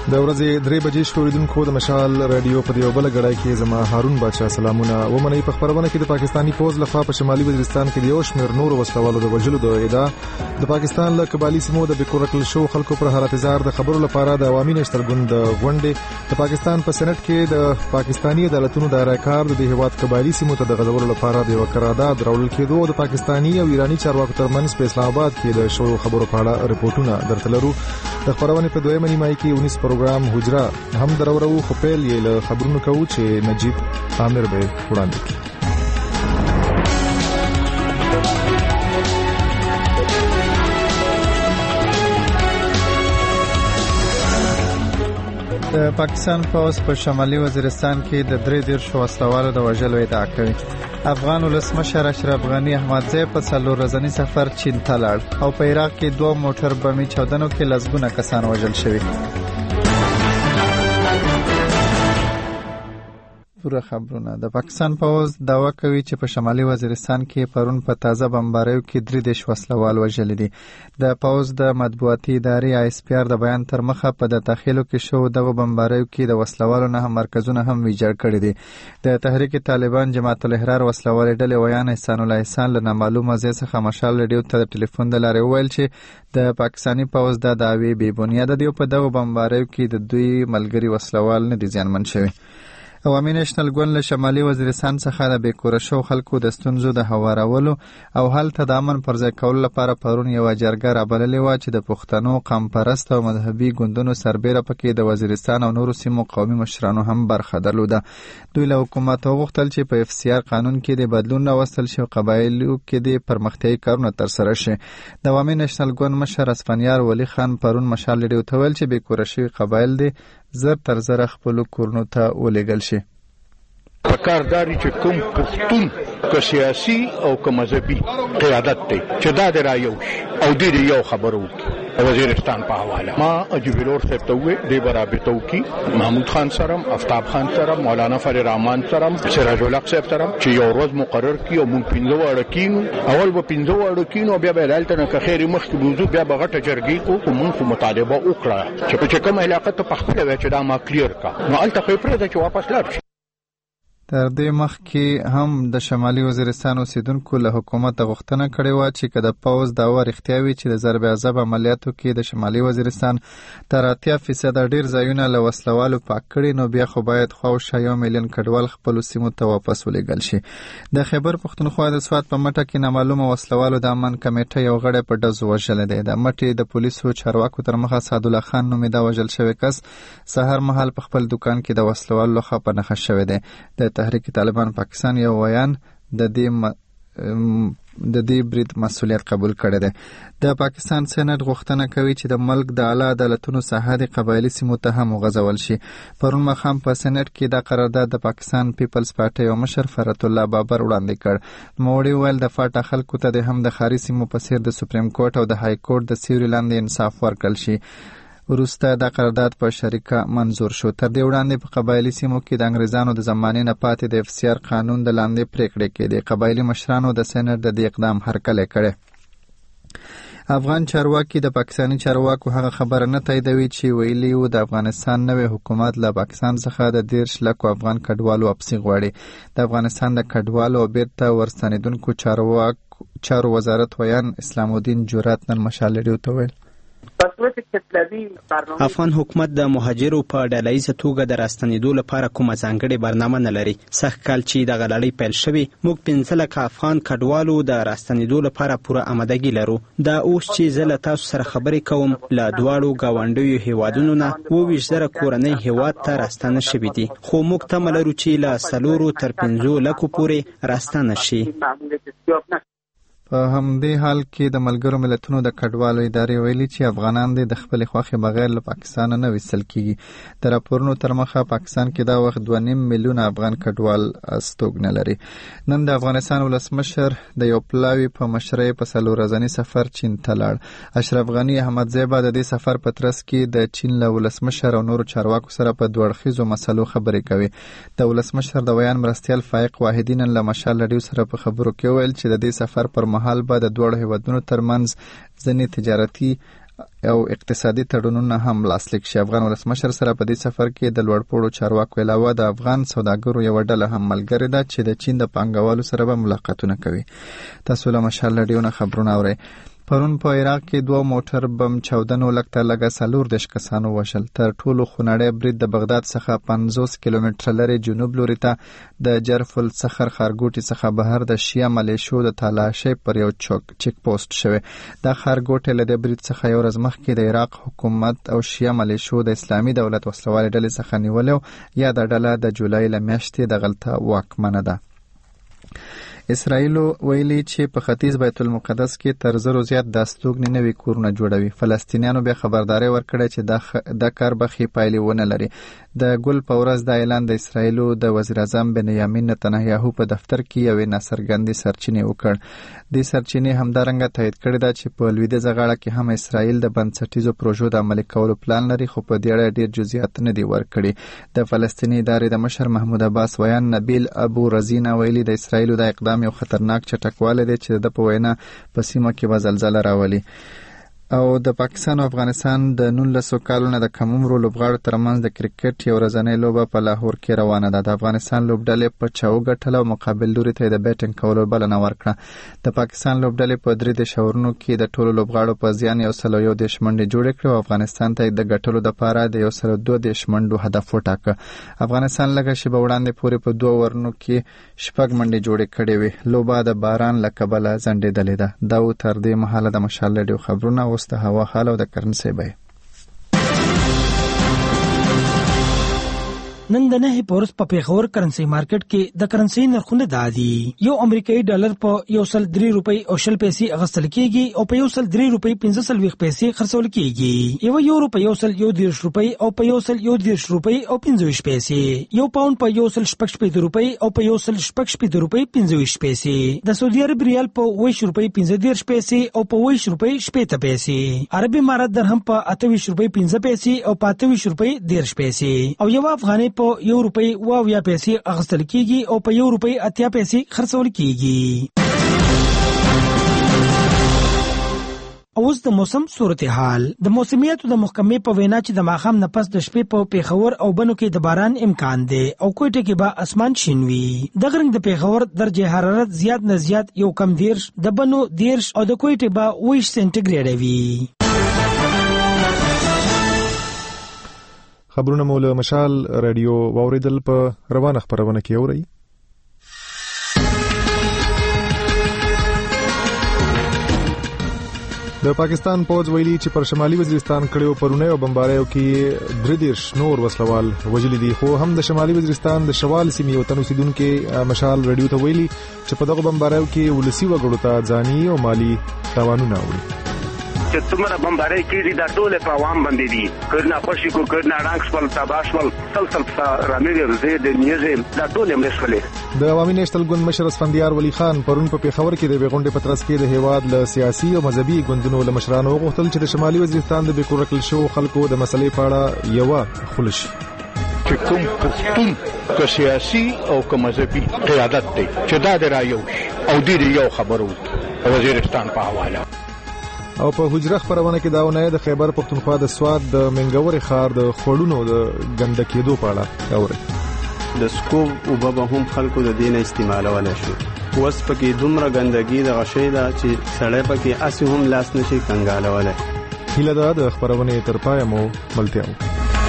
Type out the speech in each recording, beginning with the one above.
د ورځې 3 بجې شوریدونکو د مشال رادیو په دیو بل غړای کې زما هارون بادشاہ سلامونه ومني. په خبرونه کې د پاکستانی پوز لخوا په شمالي وزیرستان کې د یو شمېر نور وسلوالو د وژلو د ادعا د پاکستان له قبالي سیمو د بیکورکل شو خلکو پر حالت زار د خبرو لپاره د عوامي نشترګوند غونډې د پاکستان په سېنات کې د پاکستانی عدالتونو دایره کار د هیواد قبالي سیمو ته د غزولو لپاره د یو قرارداد راوړل کېدو د پاکستانی او ایرانی چارواکو ترمنځ په اسلام آباد کې د شو خبرو په اړه رپورټونه درته لرو. د خبرونه په دویمه نیمه کې 19 پروګرام حجره هم درورو خو پیل یې له خبرونو کوو چې نجیب عامر به وړاندې کړي. د پاکستان پوز په شمالي وزیرستان کې د 3 وسلوالو د وژلو ادعا کوي. افغان ولسمشر اشرف غنی احمدزی په 4 ورځنی سفر چین ته لاړ او په عراق کې 2 موټر بمي چاودنو کې لسګونه کسان وژل شوي. پوره خبرونه. د پاکستان پوز دعوا کوي چې په شمالي وزیرستان کې پرون په تازه بمباریو کې 3 وسلوال وژل دي. د پوز د مطبوعاتي ادارې آی اس پی آر د بیان تر مخه په د تخیلو کې شو دغه بمباریو کې د وسلوالو نه مرکزونه هم ویجاړ کړي دي. د تحریک طالبان جماعت الاحرار وسلوال ډلې ویان احسان الله احسان له نامعلومه ځای څخه مشال رادیو ته ټلیفون د لارې وویل چې د پاکستانی پوز د دعوی بې بنیاده دي او په دغه بمباریو کې د دوی ملګری وسلوال نه دي زیانمن شوي. عوامي نېشنل ګوند له شمالي وزیرستان څخه د بیکوره شو خلکو د ستونزو د هوارولو او هلته د امن پر ځای کولو لپاره پرون یو جرګه رابللې وه چې د پښتنو قوم پرست او مذهبي ګوندونو سربیره پکې د وزیرستان او نورو سیمو قومي مشرانو هم برخه درلوده. دوی له حکومت وغوښتل چې په اف سی آر قانون کې د بدلون راوستل شي او قبایلو کې د پرمختیايي کارونه ترسره شي. د عوامي نېشنل ګوند مشر اسفندیار ولی خان پرون مشال رادیو ته ویل چې بیکوره شوي قبایل دي زر تر زر خپل کورونو ته ولېږل شي. پکارداري چې کوم پښتون که سیاسي او که مذهبي قیادت دی چې دا د رایو او د یو خبرو وزیرستان په حواله ما اجبلور صاحب ته وې د برابطو کې محمود خان سره افتاب خان سره مولانا فر رحمان سره سراج الحق صاحب سره چې یو ورځ مقرر کی او مونږ 15 وړ کینو اول به 15 وړ کینو بیا به دلته نه خیر مخ کې بوزو بیا بغټه جرګي کو مونږ مطالبه وکړه چې په کوم علاقه ته پخپله و چې دا ما کلیر کا نو الته خپره چې واپس لاړ. تر دې مخکې هم د شمالي وزیرستان اوسیدونکو له حکومت غوښتنه کړې وه چې که د پوز دعوا رښتیا وي چې د ضرب عذاب عملیاتو کې د شمالي وزیرستان تر 80% ډېر ځایونه له وسلوالو پاک کړي نو بیا خو باید خواوشا 1 میلیون کډوال خپلو سیمو ته واپس ولېږل شي. د خیبر پښتونخوا د سوات په مټه کې نامعلومه وسلوالو د امن کمیټه یو غړی په ډزو وژلی دی. د مټې د پولیسو چارواکو تر مخه سعدالله خان نومیده وژل شوی کس سهار مهال په خپل دکان کې د وسلوالو لخوا په نښه شوی دی. د تحریک طالبان پاکستان یو ویان د دې برید مسؤلیت قبول کړی دی. د پاکستان سېنات غوښتنه کوي چې د ملک د اعلی عدالتونو ساحه د قبایلي سیمو ته هم وغځول شي. پرون ماښام په سېنات کې دا قرارداد د پاکستان پیپلز پارټي او مشر فرات الله بابر وړاندې کړ. نوموړي ویل د فاټا خلکو ته د هم د ښاري سیمو په څیر د سپریم کورټ او د های کورټ د سیوري لاندې انصاف ورکړل شي. وروسته دا قرارداد په شریکه منظور شو. تر دې وړاندې په قبایلي سیمو کې د انګریزانو د زمانې نه پاتې د اف سی آر قانون د لاندې پریکړې کې د قبایلي مشرانو د سېنات د دې اقدام هرکلی کړی. افغان چارواکي د پاکستاني چارواکو هغه خبره نه تاییدوي چې ویلي وو د افغانستان نوی حکومت له پاکستان څخه د 10 لکو افغان کډوالو واپسي غواړي. د افغانستان د کډوالو او بیرته ورستنېدونکو چارو وزارت ویان اسلام الدین جرات نن مشال رادیو ته ویل افغان حکومت د مهاجرو په ډلهییزه توګه د راستنېدو لپاره کومه ځانګړې برنامه نه لري. سږ کال چې دغه لړۍ پیل شوې موږ 15 لکه افغان کډوالو د راستنېدو لپاره پوره آمادګي لرو. دا اوس چې زه له تاسو سره خبرې کوم له دواړو ګاونډیو هیوادونو نه 22,000 کورنۍ هیواد ته راستنه شوي دي خو موږ تمه لرو چې له 4 تر 15 لکو پورې راستنه شي. په همدې حال کې د ملګرو ملتونو د کډوالو ادارې ویلي چې افغانان د خپلې خوښې بغیر له پاکستان نه ویستل کیږي. د راپورونو تر مخه پاکستان کې دا وخت 2.5 میلیونه افغان کډوال استوګنه لري. نن د افغانستان ولسمشر د یو پلاوي په مشرۍ په 4 ورځني سفر چین ته لاړ. اشرف غنی احمدزی به د دې سفر په ترڅ کې د چین له ولسمشر او نورو چارواکو سره په دوه اړخیزو مسلو خبرې کوي. د ولسمشر د ویان مرستیال فائق واحدی نن له مشال رادیو سره په خبرو کې ویل چې د دې سفر پر مهال به د دوړو هیوادونو ترمنځ ځینې تجارتي او اقتصادي تړونونه هم لاسلیک شي. افغان ولسمشر سره په دې سفر کې د لوړپوړو چارواکو علاوه د افغان سوداګرو یو ډله هم ملګرې ده چې د چین د پانګوالو سره به ملاقاتونه کوي. تاسو له مشال رادیو نه خبرونه اورئ. پرون په عراق کې 2 موټر بم چاودنو لږ 40 کسانو وژل. تر ټولو خونړی برید د بغداد څخه 50 کیلومتره لرې جنوب لوري ته د جرف الصخر ښارګوټي څخه بهر د شیعه ملیشو د تالاشۍ پر یو چیک پوسټ شوی. دا ښارګوټی له دې برید څخه یو ورځ مخکې د عراق حکومت او شیعه ملیشو د اسلامي دولت وسلوالې ډلې څخه نیولو یا د ډله د جولای له میاشتې د غلطه واکمنه ده. اسرائیل ویلي چې په ختیځ بیت المقدس کې تر 1000 زیات د استوګنې نوي کورونه جوړوي. فلسطینیانو بیا خبرداري ورکړه چې دا کار به ښې پایلې ونه لري. د ګل په ورځ د اعلان د اسرائیل د وزیر اعظم بنیامین نتنیاهو په دفتر کې یوې ناڅرګندې سرچینې وکړ. دې سرچینې همدارنګه تایید کړې ده چې په لویدیځه غاړه کې هم اسرائیل د بنسټیزو پروژو د عملي کولو پلان لري، خو په دې اړه ډېر جزئیات نه دي ورکړي. د فلسطیني ادارې د مشر محمود عباس ویان نبیل ابو رزینا ویلي د اسرائیل د اقدام یو خطرناک چټکوالی دی چې د په وینا په سیمه کې به زلزله راولي. او د پاکستان او افغانستان د 19 کالو نه د کم عمرو لوبغاړو ترمنځ د کرکټ یو ورځنۍ لوبه په لاهور کې روانه ده. د افغانستان لوبډلې په چا وګټله او مقابل لوري ته د بیټینګ کولو بلنه ورکړه. د پاکستان لوبډلې په 3 شاورونو کې د ټولو لوبغاړو په زیان 101 منډې جوړې کړې او افغانستان ته د ګټلو لپاره د 102 منډو هدف وټاکه. افغانستان لږه شیبه وړاندې پورې په 2 اورونو کې 6 منډې جوړې کړې وې. لوبه د باران له کبله ځنډېدلې ده. دا تر دې مهاله د مشال رادیو خبرونه اوس د هوا حال او د کرنسي بیه. نن د 9 پورس په پیښور کرنسي مارکیټ کې د کرنسي نرخونه دادي. یو امریکایي ډالر په 103 روپۍ او 0 پیسې اغستل کېږي او په 103 روپۍ 15 پیسې خرڅول کېږي. یو یورو په 110 روپۍ او په 110 روپۍ او 25 پیسې. یو پاوند په 116 روپۍ او په 116 روپۍ 25 پیسې. د سعودي عرب ریال په 20 روپۍ 15 پیسې او په 20 روپۍ 70 پیسې. عربي امارات درهم په 28 روپۍ 15 پیسې او په 28 روپۍ 10 پیسې. او یو افغاني په 1 روپۍ 20 پیسې اخیستل کېږي او په 1 روپۍ 80 پیسې خرڅول کېږي. اوس د موسم صورتحال. د موسمیاتو د محکمې په وینا چې د ماښام نه پس د شپې په پیښور او بنو کې د باران امکان دی او کوټه کې به اسمان شین وي. د غرنګ د پیښور درجه حرارت زیات نه زیات یو کم 10، د بنو 10 او د کوټه به 20 سنټیګریډ وي. خبرونه مو له مشال رادیو واوریدل. په روانه خبرونه کې اورئ. د پاکستان پوځ ویلي چې پر شمالي وزیرستان کړیو پرونه او بمباریو کې 3 نور وسلوال وژلي دي. خو هم د شمالي وزیرستان د شوال سیمې وطن اوسیدونکو مشال رادیو ته ویلي چې په دغه بمباریو کې ولسی وګړو ته ځاني او مالی تاوانونه وړي. چې څومره بمبارۍ کېږي دا ټول په عوام باندې دي. کړنا خوشي کو کړنا رانګ سپل تباشول سلسل رامي زید نیزه دا ټول هم رسولې. د عوامي نېشنل ګوند مشر اسفندیار ولی خان پرون په پیښور کې د بیغونډې پترس کې د هیواد له سیاسي او مذهبي ګوندونو له مشرانو غوښتل چې د شمالي وزیرستان د بیکورکل شو خلکو د مسلې په اړه یو خلش چې کوم پښتون که سیاسي او که مذهبي قیادت دی چې دا درایو او دې یو خبرو وزیرستان په حواله. او په حجره خبرونه کې داونه د خیبر پختونخوا د سواد د منګوري خار د خړونو د ګندکېدو په اړه اوري. د سکوب او به هم خلکو د دین استعمالول شي. وس پکې دومره ګندګي د غشي دا چې سړی پکې اسی هم لاس نشي کنګالول. هیله ده د خبرونه تر پای مو ملتیاو.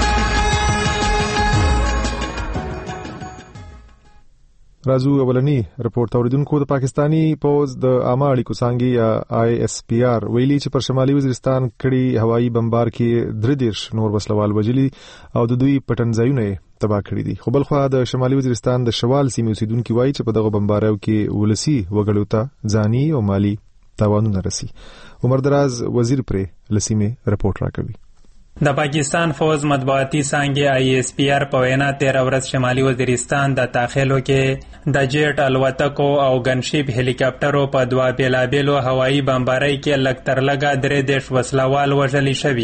راځو اولنی رپورت اوریدونکو. د پاکستانی پوز د عامه اړیکو څانګې یا ISPR ویلي چې پر شمالي وزیرستان کړي هوایي بمبار کې 3 نور وسلوال وژلي او د دوی پټنځایونه تباه کړي دي. خو بل خو د شمالي وزیرستان د شوال سیمې اوسیدونکو وایي چې په دغه بمباریو کې ولسی وګړو ته ځاني او مالی تاوانونه رسي. عمر دراز وزیر پرې لسیمه رپورت راکوي. د پاکستان فوز مطبوعاتي څانګې ISPR په وینا 13 ورځ شمالي وزیرستان د داخلو کې د جیټ الوتکو او ګنشیپ هلیکاپټرو په 2 بیلابیلو هوایي بمبارۍ کې لږ تر لږه 3 وسلوال وژل شوي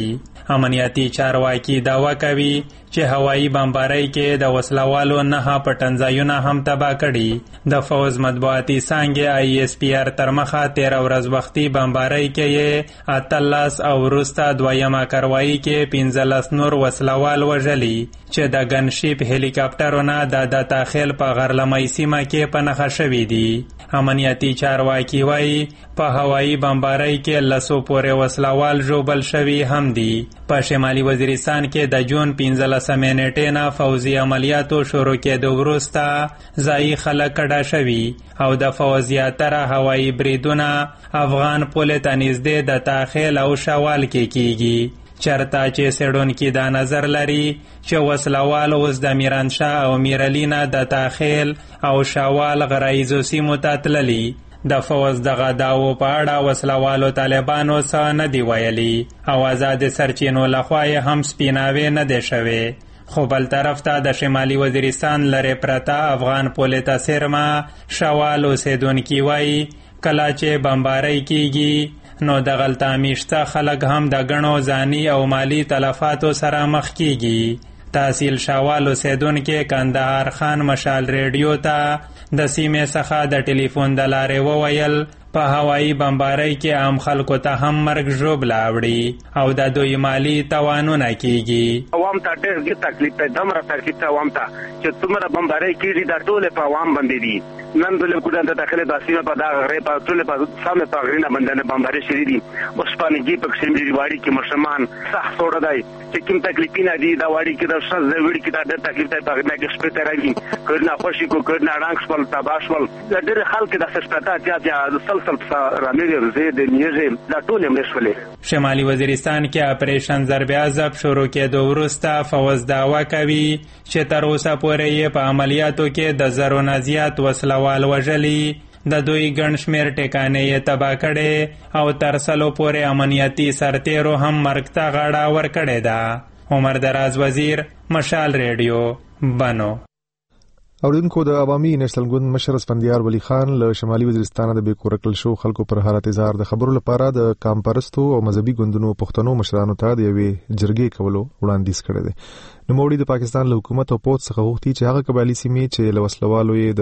امنیتي چارواکي دعوا کوي چې هوایي بمبارۍ کې د وسلوالو 9 پټنځایونه هم تباه کړي. د فوز مطبوعاتي څانګې ISPR تر مخه 13 ورځ وختي بمبارۍ کې 18 او وروسته دویمه کاروایي کې 15 نور وسلوال وژلي چې د ګنشیپ هلیکاپټرونه د داخل په غرلمۍ سیمه کې په نښه شوي دي. امنیتي چارواکي وایي په هوایي بمبارۍ کې 100 پورې وسلوال ژوبل شوي هم دي. په شمالي وزیرستان کې د جون 15 نیټې نه فوزي عملیاتو شروع کېدو وروسته ځایي خلک کډه شوي او د فوز زیاتره هوایي بریدونه افغان پولې ته نږدې د تاخیل او شوال کې کیږي. چرته چې څېړونکي دا نظر لري چې وسلوال اوس د میرانشاه او میرالینه د تاخیل او شوال غرایزو سیمو ته تللي. د فوز دغه دعوو په اړه وسلوالو طالبانو څه نه دی ویلي او آزاد سرچینو لخوا یې هم سپیناوی نه دی شوی. خو بل طرف ته د شمالي وزیرستان لرې پرته افغان پولې ته څیرمه شوال اوسېدونکي وایي کله چې بمبارۍ کیږي نو دغلته میشته خلک هم د ګڼو ځاني او مالی تلفاتو سره مخ کیږي. تحصیل شوال اوسېدونکي کندهار خان مشال ریډیو ته د سیمې څخه د ټلیفون د لارې وویل په هوایي بمبارۍ کې عام خلکو ته هم مرګ ژوبله اوړي او د دوی مالی توانونه کیږي. عوام ته ډېر تکلیف دی، دومره تکلیف دی عوام ته چې څومره بمبارۍ کېږي دا ټولې په عوام باندې دي. نن د لکوډان د داخلي د سیمه په دغه غرې په ټولې په سامې په غرینه باندې بمبارۍ شوي دي. اوس پانګي په کشمیري واړي کې مشرمان سخت سوړه دی چې کوم تکلیفونه دي دا واړي کې د شز وړي کې دا ډېر تکلیف دی. په غرینه کې شپې تېروي کړنه خوشي کو کړنه رنګ شپل تباش ول ډېر خلک د سپټا چې سلسل رامیر زید نیزه دا ټول مسولې. شمالي وزیرستان کې اپریشن ضرب عذاب شروع کېدو وروسته فوز دعوا کوي چې تر اوسه پورې یې په عملیاتو کې د زرو نه زیات وسلوال وژلي. د دوی ګڼ شمېر ټکانې یې تباه کړې او تر سلو پورې امنیتي سرتیرو هم مرګ ته غاړه ورکړې ده. عمر دراز وزیر، مشال ریډیو، بنو. اوریدونکو د عوامي نېشنل ګوند مشر اسفندیار ولی خان له شمالي وزیرستان د بیکور کړل شو خلکو پر حالت اظهار د خبرو لپاره د کامپرستو او مذهبي ګوندونو پښتنو مشرانو ته د یوې جرګې کولو وړاندیز کړی دی. نوموړي د پاکستان له حکومت او پوت څخه غوښتي چې هغه قبایلي سیمې چې له وسلوالو یې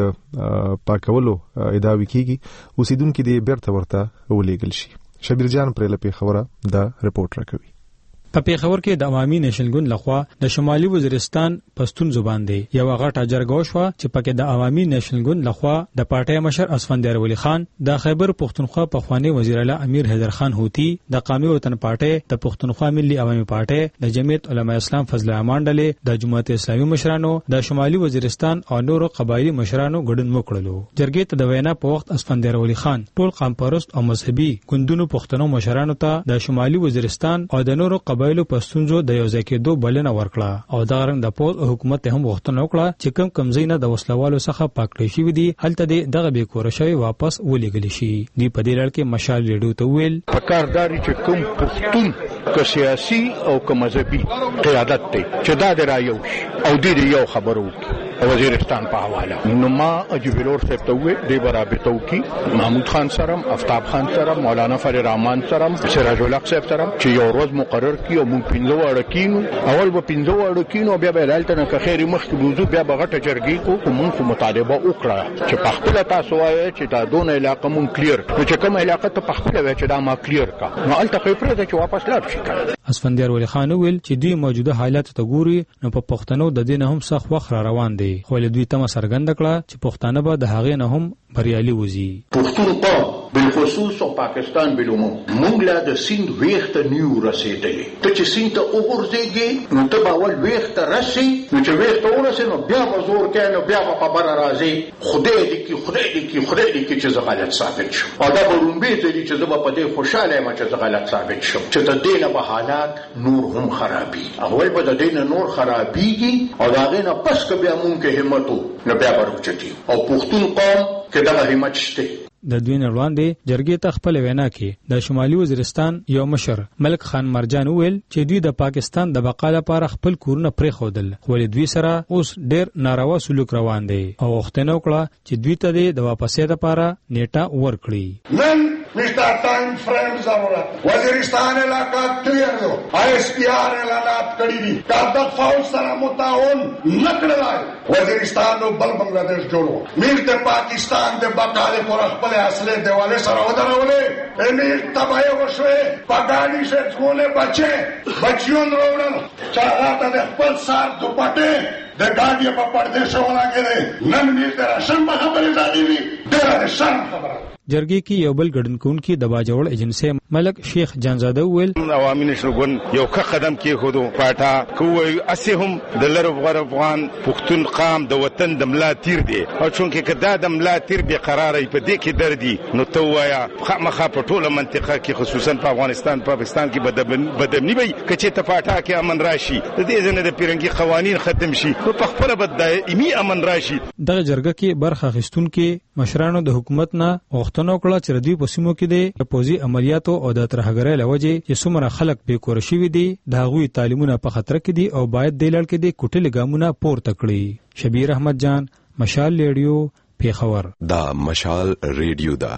د پاکولو ادعا کیږي اوسیدونکو دې بیرته ورته ولېږل شي. شبیر جان پرې له پیښوره دا رپورټ راکوي. په پیښور کې د عوامي نېشنل ګوند لخوا د شمالي وزیرستان پښتون زبان دی یو غټه جرګه وشوه چې پکې د عوامي نېشنل ګوند لخوا د پارټي مشر اسفندیار ولی خان، د خیبر پښتونخوا پخوانی وزیر اعلی امیر حیدر خان هوتی، د قومي وطن پارټي، د پښتونخوا ملي عوامي پارټي، د جمعیت علماء اسلام فضل امان ډلې، د جماعت اسلامي مشرانو، د شمالي وزیرستان او نورو قبایلی مشرانو ګډون وکړلو. جرګې ته د وینا په وخت اسفندیار ولی خان ټول قومپرست او مذهبي ګوندونو پښتنو مشرانو ته د شمالي وزیرستان او د نورو قبایلو پښتونزو د یو ځای کېدو بلنه ورکړه او دا رنګ د پوز او حکومت هم غوښتنه وکړه چې کم ځای نه د وسلوالو څخه پاک کړی شوی دي هلته دغه بیکور شوی واپس ولېږل شي. دی په دې لړ کې مشال ریډیو ته ویل پکارداري چې کوم پښتون که سیاسي او که مذهبي قیادت دی چې دا د رایو او د یو خبرو وزیرستان په حواله نو ما اجبلور صاحب ته وې د برابطو کې محمود خان سره، افتاب خان سره، مولانا فرید رحمان سره، سراج الحق صاحب سره چې یو ورځ مقرر کیو مونږ 15 اړکینو اول به 15 اړکینو بیا به لالته نه خیر مخکې بوزو بیا به غټه جرګې کو مونږ مطالبه وکړه چې په خپل تاسو وایي چې دا دون علاقه مونږ کلیر نو چې کوم علاقه ته په خپل وایي چې دا ما کلیر کا نو الته خې پرې چې واپس لاړ شي. اسفندیار ولی خان ویل چې دوی موجوده حالات ته ګوري نو په پښتنو د دین هم سخت وخت را روان دي خو له دوی تم سرګند کړه چې پښتانه به د هغې نه هم بریالي وځي. پښتون بالخصوص او پاکستان بالعموم مونږ لا د سیند ویخت نیو رسیدلی ته چې سیند ته وګرځېږي نو ته به اول ویخت رسي نو چې ویخت ورسې نو بیا به زور کوي نو بیا به خبره راځي خدای دې کې چې زه غلط ثابت شم او دا به لومبې ځلې چې زه به په دې خوشحاله یم چې زه غلط ثابت شم چې د دې نه به حالات نور هم خرابي اول به د دې نه نور خرابيږي او دا غي نه پس که بیا مونږ کې همت نو بیا به رکچتي او پښتون قوم کې دا همت شته. د دوی نه وړاندې جرګې ته خپل وینا کې د شمالي وزیرستان یو مشر ملک خان مرجان ویل چې دوی د پاکستان د بقا لپاره خپل کورونه پرې خودل خو دوی سره اوس ډېر ناروا سلوک روان دی او غوښتنه وکړه چې دوی ته د واپسې لپاره نیټه ورکړي. نن مشتا ٹائم فریم ضرورت وزیرستان علاقہ کلیئر دو ISPR اعلانات کړی دي کاردک فوج سره متعاون نکړلای وزیرستان نو بل بنگلادیش جوړو میر ته پاکستان د بقاله پر خپل اصله دیواله سره ودرولې امیر تبای وشوي پګانی سے ټول بچیون وروړل چاغه د خپل سار دوپټه د ګاډي په پردیسه ولاګره نن دې تر شم خبرې ځانې دي ډېر شرم خبره جرګې کې یو بل ګډونکونکي د باجوړ ایجنسی ملک شیخ جانزاده ویل عوامي نشرګون یو قدم کې خودو پاټا کوی اسهم د لرب غربوان پښتون قام د وطن د ملا تیر دی او چونکه کدا د ملا تیر به قرارې په دې کې دردي نو توایا خامخا په ټوله منطقه کې خصوصا په افغانستان پاکستان کې بدبنی وي کچې ته پاټا کې امن راشي د دې ځنه د پیرنګي قوانين ختم شي نو په خپل بدایمي امن راشي دغه جرګه کې برخه اخیستونکو مشرانو د حکومت نه غوښتنه وکړه چې ردی په سیمو کې د پوزي عملیاتو او د ترهګرۍ لوجه چې څومره خلک به کور شوي دي د هغوی تعلیمونه په خطر کې دي او باید د لړ کې د کوټل ګامونه پورته کړي شبیر احمد جان مشال ریډیو پیښور دا مشال ریډیو دا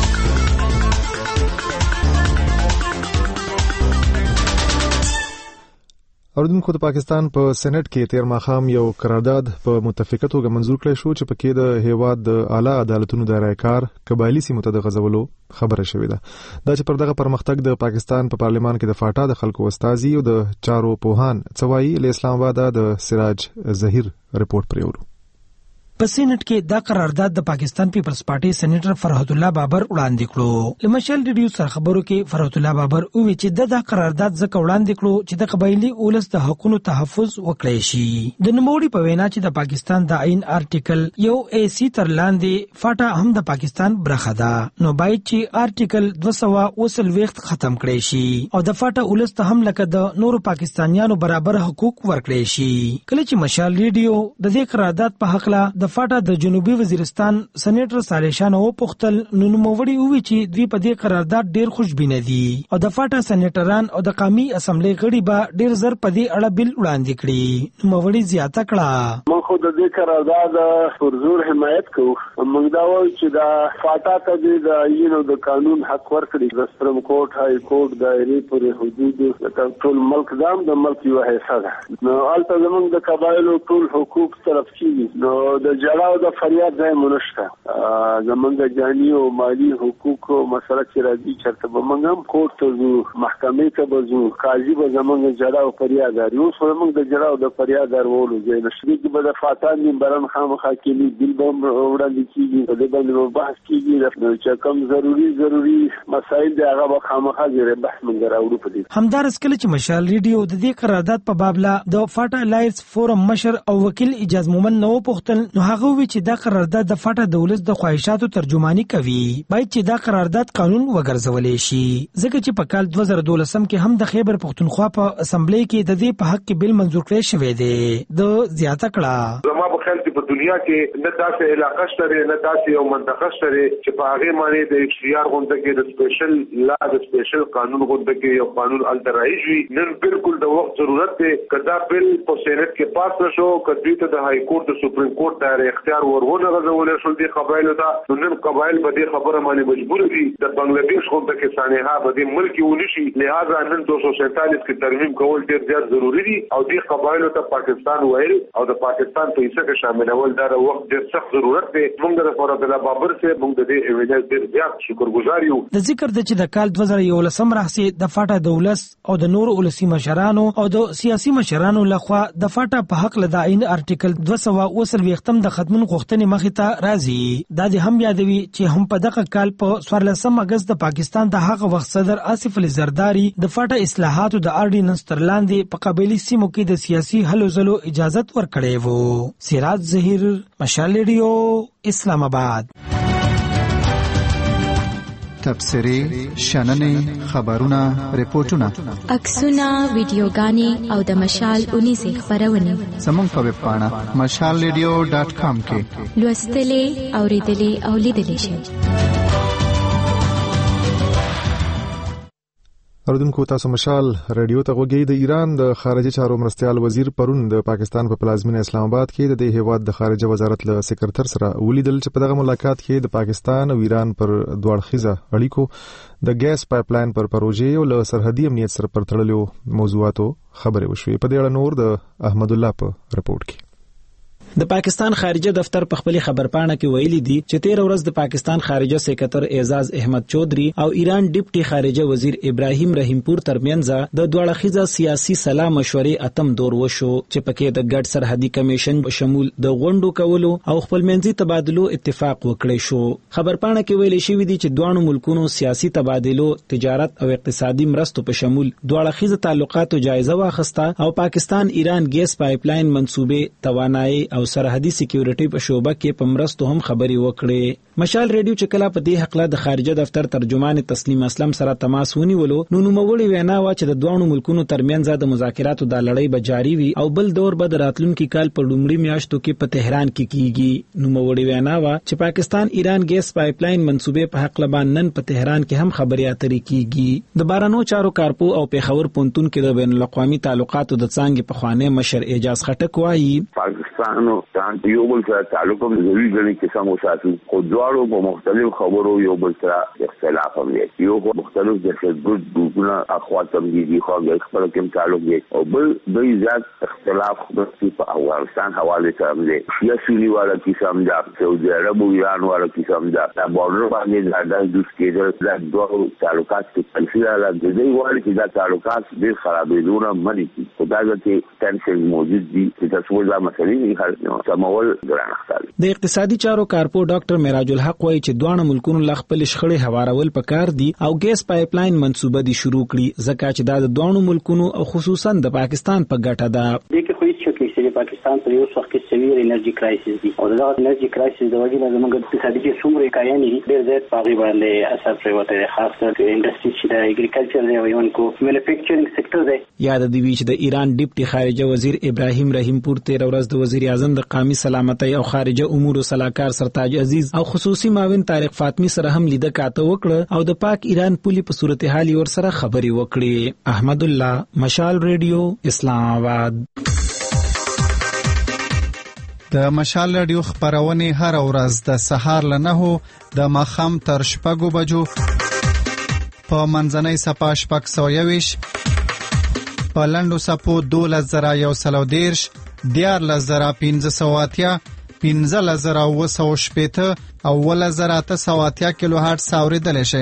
اوردونکو د پاکستان په سېنات کې تیر ماخام یو قرارداد په متفقه توګه منزور کړی شو چې پکې د هیواد د اعلی عدالتونو د رایکار قبایلی سیمو ته د غزولو خبره شوې ده دا چې پر دغه پرمختګ د پاکستان په پارلمان کې د فاټا د خلکو استازي او د چارو پوهان څوایي له اسلام آباد د سراج ظهیر رپورت پریورو په سېنات کې دا قرارداد د پاکستان پیپلز پارټي سېنیټر فرحت الله بابر وړاندې کړو لمشل ریډیو سره خبرو کې فرحت الله بابر وی چې دا قرارداد ځکه وړاندې کړو چې د قبایلی اولس د حقوقو تحفظ وکړي شي د نوموړي په وینا چې د پاکستان د آئین آرټیکل یو AC تر لاندې فاټا هم د پاکستان برخه ده نو باید چې آرټیکل 220 ختم کړي شي او د فاټا اولس ته هم لکه د نورو پاکستانیانو برابر حقوق ورکړي شي کله چې مشال ریډیو د دې قرارداد په حق لا فاټا د جنوبي وزیرستان سېنیټر صالح شاه نو پختل نوموړي وی چې دوی په دې قرارداد ډېر خوشبینه دي او د فاټا سېنیټران او د قومي اسمبلی غړي به ډېر زر په دې اړه بل وړاندې کړي نوموړي زیاته کړه موږ خو د دې قرارداد پر زور حمایت کوو موږ دا وایو چې دا فاټا ته د د قانون حق ورکړي د سپریم کورټ های کورټ دایره پر حدود د ټول ملک دام د ملک یو حصہ ده نو البته زموږ د قبایلو ټول حقوق طرف کیږي نو د جړاو د فریاد ځای مونږه زمونږ جاني او مالی حقوق مسله چې راځي چې به موږ هم کورټ ته ځو محکمې ته به ځو قاضي به زمونږ جړاو فریاد لري اوس موږ د جړاو د فریاد ورولو ځای نشي چې به د فاطان منبرن خامخا کلی بل بم وړاندې کیږي د باندې بحث کیږي چې کوم ضروری مسایل دی هغه به خامخا زیره بحث موږ راوړو په دې همدارس کله چې مشال ریډیو د دې قرارداد په بابلا د فاټا لایرز فورم مشر او وکیل اجازه مومن نو پختل نو هغه وی چې دا قرارداد د فاټا د ولس د خواهشاتو ترجمانی کوي باید چې دا قرارداد قانون وګرځولې شي ځکه چې په کال 2012 کې هم د خیبر پختونخوا په اسمبلی کې د دې په حق کې بل منزور کړی شوی دی د زیاته کړه زما په خیال په دنیا کې نه تاسو علاقه شته نه تاسو یو منطقه شته چې په هغه معنی د اختیار غونډه کې د سپیشل لا د سپیشل قانون غونډه کې یو قانون الترایج وي نن بالکل د وخت ضرورت دی کدا بل په سېنات کې پاس نشو کدی ته د های کورټ د سپریم کورټ د اختیار ورونه غوړول شو دي قبایل ته نن قبایل به د خبره باندې مجبور دي د بنگلاديش غونډه کې سانحه به د ملک ونشي لہذا نن 247 کې ترمیم کول ډیر زیات ضروری دي او د قبایل ته پاکستان وایي او د پاکستان په حصہ کې شامل ول دا وخت ډیر سخت ضرورت دی موږ د فرحت الله بابر سره موږ د دې ایویډنس ډیر زیات شکرګزار یو د ذکر د چې د کال 2011 راځي د فاټا دولت او د نور ولسی مشرانو او د سیاسي مشرانو لخوا د فاټا په حق له داین آرټیکل 220 د ختمون غوښتنې مخې ته راځي دا د هم یادوي چې هم په دغه کال په 14 اگست د پاکستان د هغه وخت صدر آصف علي زرداری د فاټا اصلاحاتو د اورډیننس تر لاندې په قبایلی سیمو کې د سیاسي هلو ځلو اجازه ورکړې وو سراج ظهیر مشال ریډیو اسلام آباد تبصری شننې خبرونه ریپورتونه عکسونه ویډیوګانې او د مشال 19 خبرونه زموږ په ویب پاڼه mashalradio.com کې لوستلې اوریدلې او لیدلې شئ اوردونکو تاسو مشال رادیو ته غوږی. د ایران د خارجه چارو مرستيال وزیر پرون د پاکستان په پلازمینه اسلام آباد کې د هیواد د خارجه وزارت له سکرټر سره ولیدل چې په دغه ملاقات کې د پاکستان او ایران پر دوړخیزه اړیکو د ګیس پایپلاین پر پروژې او له سرحدي امنیت سره پر تړلو موضوعاتو خبرې وشوې. په دې اړه نور د احمد الله په رپورت کې. د پاکستان خارجه دفتر په خپل خبرپاڼه کې ویلي دي چې 13 ورځ د پاکستان خارجه سکرټر اعزاز احمد چودري او ایران ډیپټي خارجه وزیر ابراهیم رحیمپور ترمنځ د دوړخیزه سیاسي سلا مشورې اتم دور وشو چې پکې د ګډ سرحدي کمیشن په شمول د غونډو کولو او خپلمنځي تبادلو اتفاق وکړی شو. خبرپاڼه کې ویل شوی دی چې دوه ملکونو سیاسي تبادلو، تجارت او اقتصادي مرستو په شمول دوړخیزه تعلقاتو جایزه واخیسته او پاکستان ایران ګیس پایپلاین منصوبې، توانایي او سرحدي سکیورټي په شوبه کې په مرستو هم خبرې وکړې. مشال ریډیو چې کله په دې حق له د خارجه دفتر ترجمان تسلیم اسلم سره تماس ونیولو نو نوموړي وینا وا چې د دوه ملکونو ترمنځ د مذاکراتو د لړۍ به جاری وي او بل دور به د راتلونکي کال په لومړي میاشتو کې په تهران کې کیږي. نوموړي وینا وا چې پاکستان ایران ګیس پایپلاین منصوبې په حق له نن په تهران کې هم خبرې اترې کیږي. د بارانو چارو کارپو او پیښور پونتون کې د بین الاقوامي تعلقاتو د څنګه په خوانه مشر اعجاز خټک وایي پاکستان یو بل سره تعلق هم ضروري ګڼي چې څنګه وساتو، خو دواړو په مختلف خبرو یو بل سره اختلاف هم دی. یو مختلف دهشتګرد ګروپونه اخوات هم دي، خو د خپل کوم تعلق دی او بل د ذات اختلاف په افغانستان حواله سره دی. سیاسي والا کیسه ده، سعودي عرب او ایران والا کیسه ده. دا بورډر باندې دا د کېدل د دوه تعلقات په تنفيذ لا د دې وایي چې دا تعلقات ډېر خرابېدونه مړي دي. خدای دې ټنشن موجود دي چې تاسو دا مسلې حل د اقتصادي چارو کارپو ډاکټر معراج الحق وایي چې دوه ملکونو ل خپل شخړې هوارول پکار دي او ګیس پایپلاین منصوبه دي شروع کړي ځکه چې دا د دوه ملکونو او خصوصا د پاکستان په ګټه ده. د کې خو هیڅ کې چې پاکستان په یو وخت کې سویر انرژي کرایسس دي او دا انرژي کرایسس د وجې نه زموږ اقتصادي کې څومره کایانې ډېر زیات پاغي باندې اثر پروته، خاص کر انډستری چې د اګریکلچر دی او یو کو مینوفیکچرینګ سېکټر دی. یاد دی چې د ایران ډیپټي خارجه وزیر ابراهیم رحیمپور 13 ورځ د وزیر اعظم د قومي سلامتۍ او خارجه امور صلاحکار سرتاج عزیز او خصوصي معاون طارق فاطمی سره هم لیده کاته وکړه او د پاک ایران پولي په صورتحال ور سره خبري وکړي. احمد الله، مشال ریډیو، اسلام آباد. د مشال ریډیو خبرونه هر ورځ د سهار ل 9 د ماخام تر شپږو بجو په منځنۍ صفه شپږ 120 په لندو صفو 2110 14580 15000 او 1880 کیلو هرتز اوریدل شي.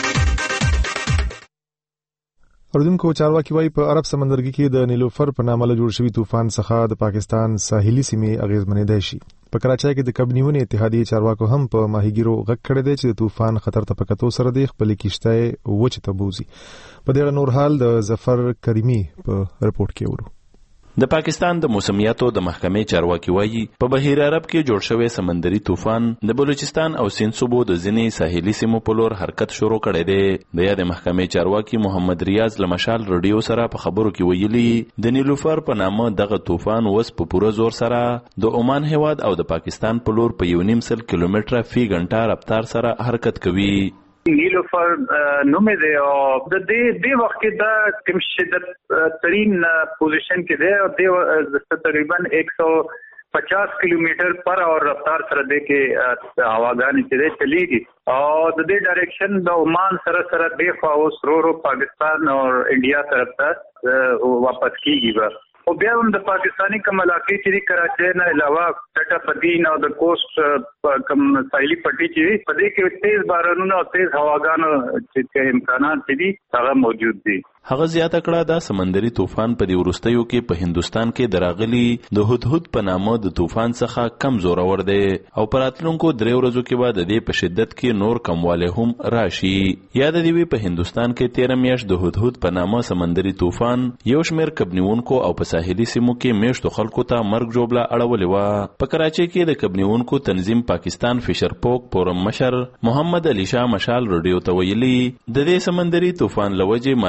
اردوونکو چارواکي وايي په عرب سمندرګي کې د نیلوفر په نامه جوړ شوی طوفان څخه د پاکستان ساحلي سیمې اغیزمنېدای شي. په کراچۍ کې د کبنیونې اتحادیې چارواکو هم په ماهیګیرو غږ کړی دی چې د طوفان خطر ته پکتو سره د خپل کیشته وچ ته بوزي. په دې اړه نور حال د ظفر کریمی په رپورت کې ورو. د پاکستان د موسمیاتو د محکمې چارواکي وایي په بحیر عرب کې جوړ شوی سمندري طوفان د بلوچستان او سیند صوبو د ځینې ساحلي سیمو په لور حرکت شروع کړی دی. د یادې محکمې چارواکي محمد ریاض له مشال ریډیو سره په خبرو کې ویلي د نیلوفر په نامه دغه طوفان اوس په پوره زور سره د عمان هیواد او د پاکستان په لور په 1.5 کیلومتره فی غنټه رفتار سره حرکت کوي. نیلوفر نومې دی او د دې وخت کې د کم شدت ترين پوزیشن کې دی او د تقریبا 150 کیلومتر پر اور رفتار سره د کې هواګانې چې چلیږي او د دې ډایریکشن د عمان سره د فاوس رو پاکستان او انډیا طرف ته واپس کیږي. او بیا هم د پاکستانی کوم علاقې چې کراچۍ نه علاوه ټټه پدین او د کوست کوم ساحلي پټي چې په دې کې تیز بارانونه او تیز هواګانو چې امکانات دي هغه موجود دي. هغه زیاته کړه دا سمندري طوفان په دې وروستیو کې په هندستان کې دراغلي د هدهد په نامه د طوفان څخه کم زورور دی او په راتلونکو 3 ورځو کې به د دې په شدت کې نور کمواله هم راشي. یاد دی په هندستان کې 13 میاشت د هدهد په نامه سمندري طوفان یو شمېر کبنیونکو او په ساحلي سیمو کې میشتو خلکو ته مرګ جوړه اړولې و. په کراچۍ کې د کبنیونکو تنظیم پاکستان فشر پوک فورم مشر محمد علي شاه مشال ریډیو ته ویلي د دې سمندري طوفان لوجه ماهیګیر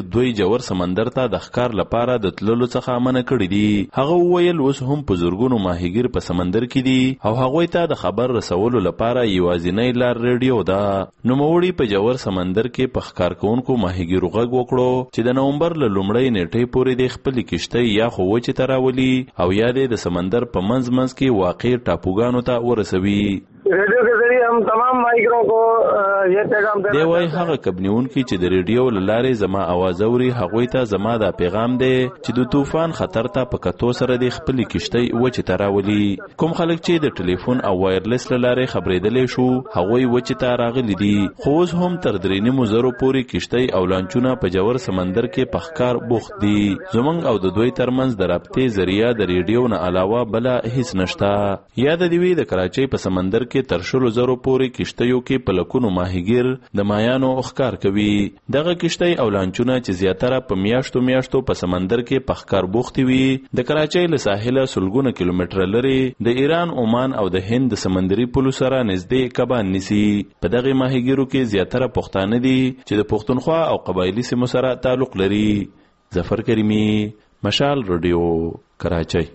دوی جوور سمندر ته د ښکار لپاره د تللو څخه منع کړي دي. هغه وویل اوس هم په زرګونو ماهیګیر په سمندر کې دي او هغوی ته د خبر رسولو لپاره یوازینۍ لار ریډیو ده. نوموړي په جوور سمندر کې په ښکار کوونکو ماهیګیرو غږ وکړو چې د نومبر له لومړۍ نیټې پورې د خپلې کشتۍ یا خو وچې ته راولي او یا د سمندر په منځ کې واقع ټاپوګانو ته ورسوي. Radio के जरिए हम तमाम माइग्रों को ये पैगाम دی وای هغه کبنیونکي چې د ریډیو له لارې زما आवाज اوري هغوی ته زما دا پیغام دی چې د طوفان خطر ته په کتو سره د خپل کشتۍ وچې ته راولي. کوم خلک چې د ټلیفون او وایرلس له لارې خبرېدلی شو هغوی وچې ته راغلي دي، خو اوس هم تر 3,000 پورې کشتۍ او لانچونه په جوور سمندر کې په ښکار بوخت دي. زمونږ او د دوی ترمنځ د رابطې ذریعہ د ریډیو نه علاوه بله هیڅ نشته. یا د دوی د کراچۍ په سمندر کې تر 100,000 پورې کشتیو کې په لکونو ماهیګیر د مایانو ښکار کوي. دغه کشتۍ او لانچونه چې زیاتره په میاشتو په سمندر کې په ښکار بوختي وي د کراچۍ له ساحله سلګونه کیلومتره لري د ایران، عمان او د هند د سمندري پولو سره نږدې کبان نیسي. په دغه ماهیګیرو کې زیاتره پښتانه دي چې د پښتونخوا او قبایلی سیمو سره تعلق لري. ظفر کریمی، مشال رادیو، کراچۍ.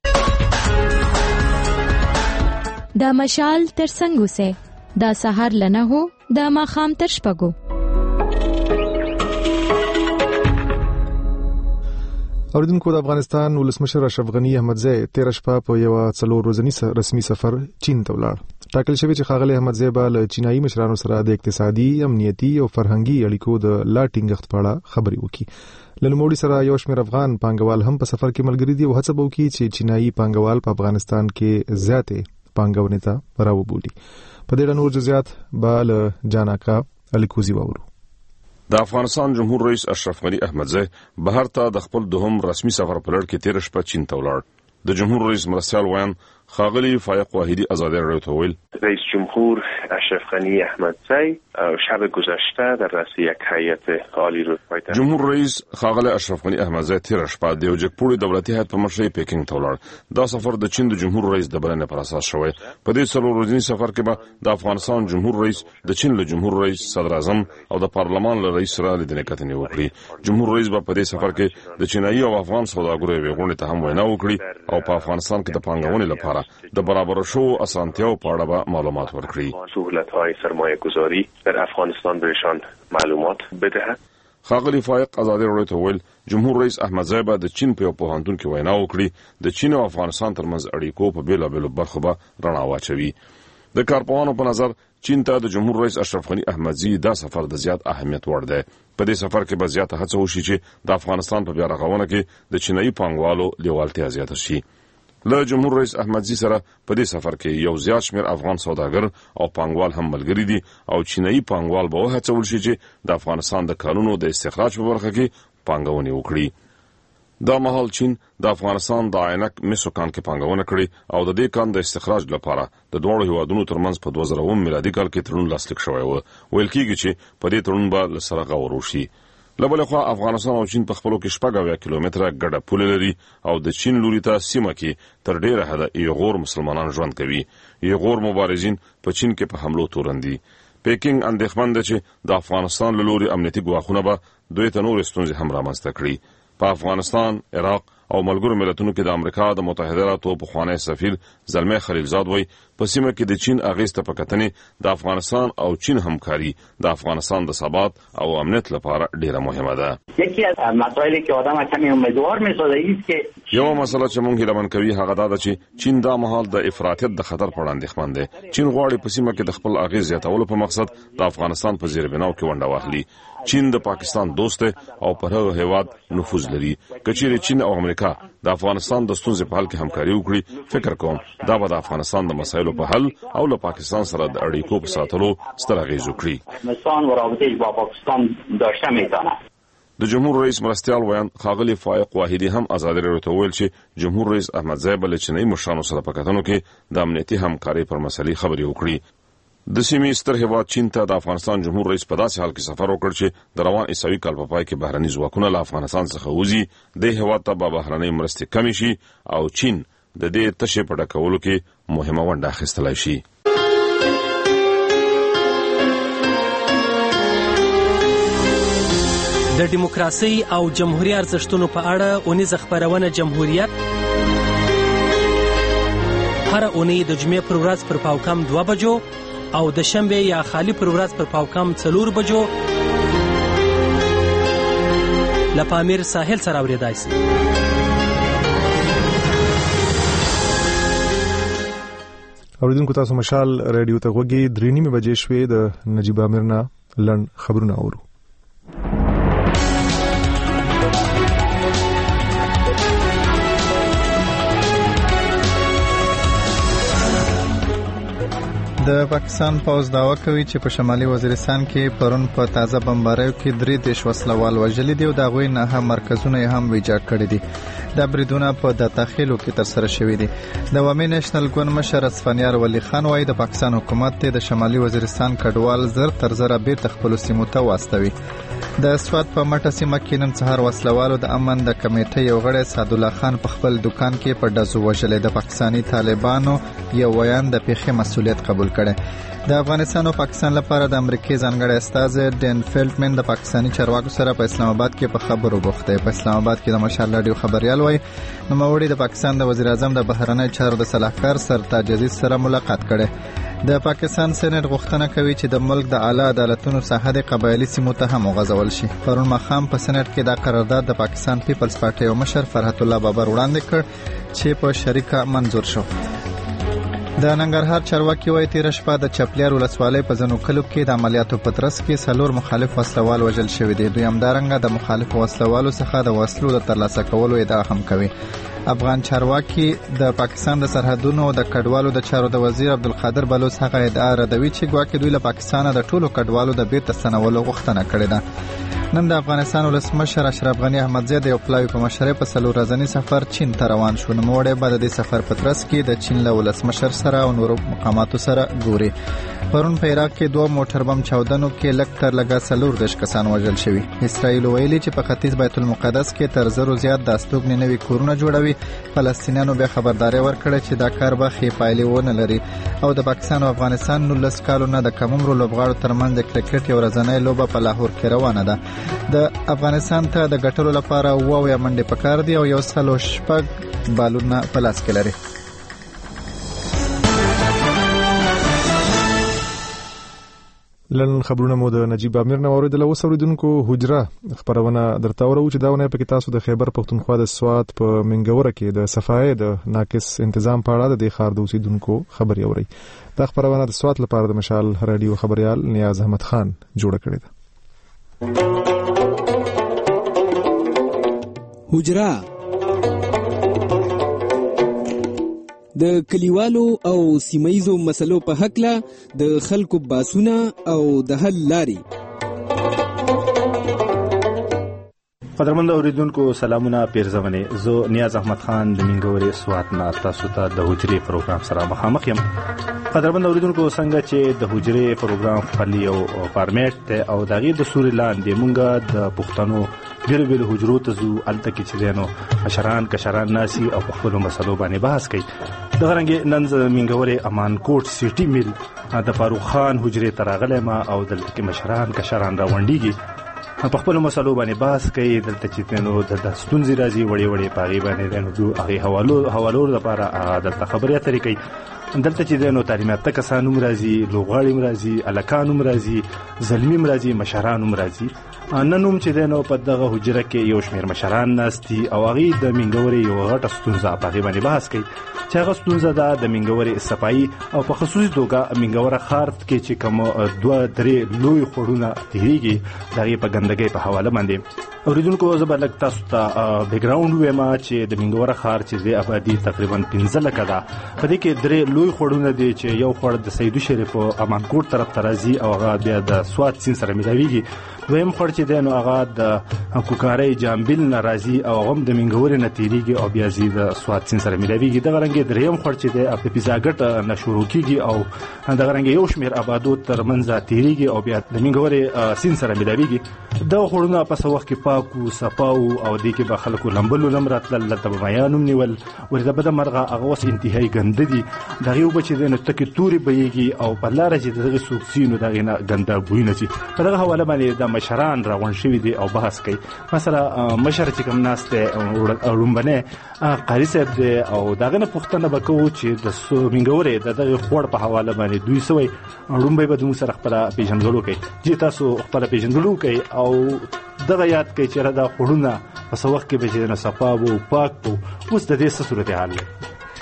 دا مشال تر څنګه سه دا سحر لنه هو دا ماخام تر شپګو. اوریدونکو، د افغانستان ولسمشر اشرف غنی احمدزی 13 شپه په یو 4 ورځنی رسمي سفر چین ته ولاړ. ټاکل شوی چې ښاغلی احمدزی به له چینایي مشرانو سره د اقتصادي، امنیتي او فرهنګي اړیکو د لا ټینګښت په اړه خبرې وکړي. له نوموړي سره یو شمېر افغان پانګوال هم په سفر کې ملګري دي او هڅه به وکړي چې چینایي پانګوال په افغانستان کې زیاتې پانګونې ته راوبولي. په دې اړه نور جزئیات به له جاناکا الیکوزي واورو. د افغانستان جمهور رئیس اشرف غنی احمدزی بهر ته د خپل دوهم رسمي سفر په لړ کې 13 شپه چین ته ولاړ. د جمهور رئیس مرستیال ویان خاغلی فایق واحدی ازادی رادیو ته ویل رئیس جمهور اشرف غنی احمدزی شب گذشته در رأس یک هیئت عالی رتبه جمهور رئیس خاغلی اشرف غنی احمدزی 13 شپه د یو جګپوړي دولتي هیئت په مشرۍ پیکینګ ته ولاړ. دا سفر د چین د جمهور رئیس د بلنې پر اساس شوی. په دې 4 ورځني سفر کې به د افغانستان جمهور رئیس د چین له جمهور رئیس، صدر اعظم او د پارلمان له رئیس سره لیدنې کتنې وکړي. جمهور رئیس به په دې سفر کې د چینایي او افغان سوداګرو یوې غونډې ته هم وینا وکړي او په افغانستان کې د پانګونې لپاره د برابر شو اسانتیاو په اړه به معلومات ورکړي. سهولت‌های سرمایه‌گذاری در افغانستان بهشان معلومات بدهد. خاغلی فایق ازادي رادیو ته ویل جمهور رئیس احمدزی به د چین په یو پوهنتون کې وینا وکړي. د چین او افغانستان ترمنځ اړیکو په بیلابیلو برخو به رڼا واچوي. د کارپوهانو په نظر چین ته د جمهور رئیس اشرف غنی احمدزی دا سفر د زیات اهمیت وړ دی. په دې سفر کې به زیاته هڅه وشي چې د افغانستان په بیا رغونه کې د چینایي پانګوالو لیوالتیا زیاته شي. له جمهور رئیس احمدزی سره په دې سفر کې یو زیات شمېر افغان سوداګر او پانګوال هم ملګري دي او چینایي پانګوال به وهڅول شي چې د افغانستان د کانونو د استخراج په برخه کې پانګونې وکړي. دا مهال چین د افغانستان د عینک مسو کان کې پانګونه کړې او د دې کان د استخراج لپاره د دوه هیوادونو ترمنځ په 2009 میلادي کال کې تړون لاسلیک شوی و. ویل کېږي چې په دې تړون به له سره غور وشي. لبل خو افغانستان او چین په خپلو کې 14 کیلومتره ګډه پوله لري او د چین لوري ته سیمه کې تر ډیره حده ایغور مسلمانان ژوند کوي. ایغور مبارزین په چین کې په حملو تورندي. پیکینګ اندېښمن ده چې د افغانستان له لوري امنیتي ګواښونه به دوی ته نور ستونزې هم رامنځته کړي. په افغانستان، عراق او ملګرو ملتونو کې د امریکا د متحده ایالاتو پخوانی سفیر زلمی خلیلزاد وایي په سیمه کې د چین اغېز ته په کتنې د افغانستان او چین همکاري د افغانستان د ثبات او امنیت لپاره ډیره مهمه ده. یکی از مسائلی که آدم کمی امیدوار می‌سازه است که یو مسله چې مونږ هیله من کوي هغه دا ده چې چین دا مهال د افراطیت د خطر پر وړاندې اندېښمن دی. چین غواړي په سیمه کې د خپل اغېز زیاتولو په مقصد د افغانستان په زیربناو کې ونډه واخلي. چین د پاکستان دوست او په هغه هیواد نفوذ لري. کچېرې چین او امریکا د افغانستان د ستونزې په حل کې همکاري وکړي، فکر کوم دا به د افغانستان د مسایلو په حل او له پاکستان سره د اړیکو په ساتلو ستر اغېز وکړي. افغانستان و رابطه با پاکستان داشته میتونه. د جمهور رئیس مرستیال ویان خاغلی فایق واحدی هم ازادي رادیو ته ویل چې جمهور رئیس احمدزی به له چینایي مشرانو سره په کتنو کې د امنیتي همکاري پر مسلې خبرې وکړي. د سیمې ستر هیواد چین ته د افغانستان جمهور رئیس په داسې حال کې سفر وکړ چې د روان عیسوي کال په پای کې بهرني ځواکونه له افغانستان څخه وځي. د هیواد ته به بهرنۍ مرستې کمې شي او چین د دې تشې په ډکولو کې مهمه ونډه اخیستلی شي. د دیموکراسي او جمهوریت ارزښتونو په اړه اونیزه خبرونه جمهوریت هر اونۍ د جمعې پر ورځ پر پاوکم 2 بجو او د شنبه یا خالی پر ورځ پر پاوکم 4 بجو لپامیر ساحل سره اوریدای شي. اوریدونکو تاسو مشال رادیو ته غوږی 3:30 بجې شوې د نجیب امرنا لند خبرونه اورو. د پاکستان پوز داوا کوي چې په شمالي وزیرستان کې پرون په تازه بمباریو کې 3 دیش وسلوال وژل دي او د غوي نه هم مرکزونه هم ویجاړ کړي دي. د بریدونه په د تخیلو کې تر سره شوې دي. د عوامي نېشنل ګوند مشر اسفندیار ولی خان وايي د پاکستان حکومت ته د شمالي وزیرستان کډوال زر تر زر به تخپل سیمو ته واستوي. د سواد په مټه سیمه کې نن سهار وسلوالو د امن د کمیټې یو غړی سعد الله خان په خپل دکان کې په ډزو وژل. د پاکستاني طالبانو یو ویان د پیښې مسؤلیت قبول کړي. د افغانستان او پاکستان لپاره د امریکای ځانګړی استاذ ډین فیلډمن د پاکستاني چارواکو سره په اسلام آباد کې په خبرو بوخت دی. په اسلام آباد کې د مشال رادیو خبريال وای نوموړي د پاکستان د وزیر اعظم د بهرنی چارو د صلاحکار سرتاج عزیز سره ملاقات کړي. د پاکستان سېنات غوښتنه کوي چې د ملک د اعلی عدالتونو ساحه د قبایلی سیمو ته هم وغځول شي. پرون مخام په سېنات کې دا قرارداد د پاکستان پیپلز پارټي او مشر فرحت الله بابر وړاندې کړ چې په شریکه منزور شو. د ننګرهار چارواکي وایي تیر شپه د چپلیار ولسوالۍ په ځنو کلو کې د عملیاتو په ترڅ کې 4 مخالف وسلوال وژل شوي دي. دوی همدارنګه د مخالف وسلوالو څخه د وسلو د ترلاسه کولو ادعا هم کوي. افغان چارواکي د پاکستان د سرحدونو او د کډوالو د چارو د وزیر عبدالقادر بلوچ هغه ادعا ردوي چې ګواکې دوی له پاکستان د ټولو کډوالو د بیرته ستنولو غوښتنه کړې ده. نن د افغانستان ولسمشر اشرف غنی احمدزی د یو پلاوی په مشرۍ په 4 ورځنی سفر چین ته روان شو. نوموړی بعد د سفر په ترڅ کې د چین له ولسمشر سره او نورو مقاماتو سره ګوري. پرون په عراق کې 2 موټر بم چاودنو کې لږ تر لږه 4 کسان وژل شوي. اسرائیل ویلي چې په ختیځ بیت المقدس کې تر 1000 زیات د استوګنې نوي کورونه جوړوي. فلسطینیانو به خبرداري ورکړه چې دا کار به ښې پایلې ونه لري. او د پاکستان او افغانستان 19 کالو نه د کممرو لوبغاړو ترمنځ د کرکټ یو ورځنۍ لوبه په لاهور کې روانه ده. د افغانستان ته د ګټلو لپاره 2 منډې پکار دي او 106 بالونه په لاس کې لري. لن خبرونه مو د نجیب امیر نو اوریدل. اوسوریدونکو حجره خبرونه درته ورو چې داونه په کې تاسو د خیبر پختونخوا د سواد په منګوره کې د صفای د ناقص تنظیم په اړه د ښار د اوسیدونکو خبري اوري. دا خبرونه د سواد لپاره د مشال رادیو خبريال نیاز احمد خان جوړ کړی ده. حجره د کلیوالو او سیمایزو مسلو په حق له د خلکو باسونه او د حل لاري. قدرمن اوریدونکو سلامونه پیرزونه. زه نیاز احمد خان د منګوري سوات نه تاسو ته د حجرې پروګرام سره مخامخ یم. قدرمن اوریدونکو څنګه چې د حجرې پروګرام خپل یو فارمیټ او د غیر د سوري لاندې مونږه د پښتنو بیل حجرو ته زو الته کې چې دینو کشران ناسي او په خپل مسلو باندې بحث کوي. د غرنګ نن منګوري امان کوټ سیټي میل د فاروق خان حجرې تراغله ما او دلته کې کشران راونديږي په خپل مسلو باندې بحث کوي. دلته چې نو د ستونزې راځي وړي پاغي باندې نو هغه حوالو لپاره دلته خبرې اترې کوي. دلته چې نو تعلیمات کسانو مرضی لوغاړي مرضی الکانو مرضی ظلمي مرضی مشرانو مرضی ننوم چې دنو په دغه حجره کې یو شمیر مشران ناستي او هغه د منګوري یو غټه ستونزه په باندې بحث کوي چې هغه ستونزه د منګوري صفائی او په خصوصي توګه منګوره خار کې چې کوم 2-3 لوی خورونه تیریږي دغه په ګندګۍ په حواله باندې. اوریدونکو زبرلک تاسو ته بیک گراوند وېما چې د منګوره خار چې د آبادی تقریبا 15 لک ده. په دې کې 3 لوی خورونه دي چې یو خور د سیدو شریف او امانکوټ طرف ترازی او هغه بیا د سواد سین سره ملاویږي. دویم خور چې دنو هغه د کوکارۍ جامبل ناراضي او غم د منګوري نتیریږي او بیا زید سواد سین سره ملاویږي. د غرنګ دریم خور چې د اپیزاګټ نشورو کیږي او د غرنګ یو شمیر آبادو ترمنځ تیریږي او بیا د منګوري سین سره ملاویږي. دا خورونه په سوخ کې پاکو صفاو او د کې به خلکو لمبلو لمراتل لته بیانوم نیول ورته بده مرغه هغه وس انتهایی ګنددي دغه یو بچی د نتکې توري بېږي او په لار چې دغه سوکسینو دغه نه ګنده بوینه چې په دغه حواله باندې د مشران راغون شوي دي او بحث کوي. مثلا مشر چې کوم ناس ته رومبنه قاری صاحب دی او داغه نه پوښتنه وکړو چې د سومینګورې دغه خوړ په حواله باندې دوی سوي رومبه به موږ سره خپل پیژنګلو کوي چې تاسو خپل پیژنګلو کوي او دغه یاد کوي چې را د خوړونه په وخت کې به چې نه صفا وو پاک وو. اوس د دې څه صورت حال دی؟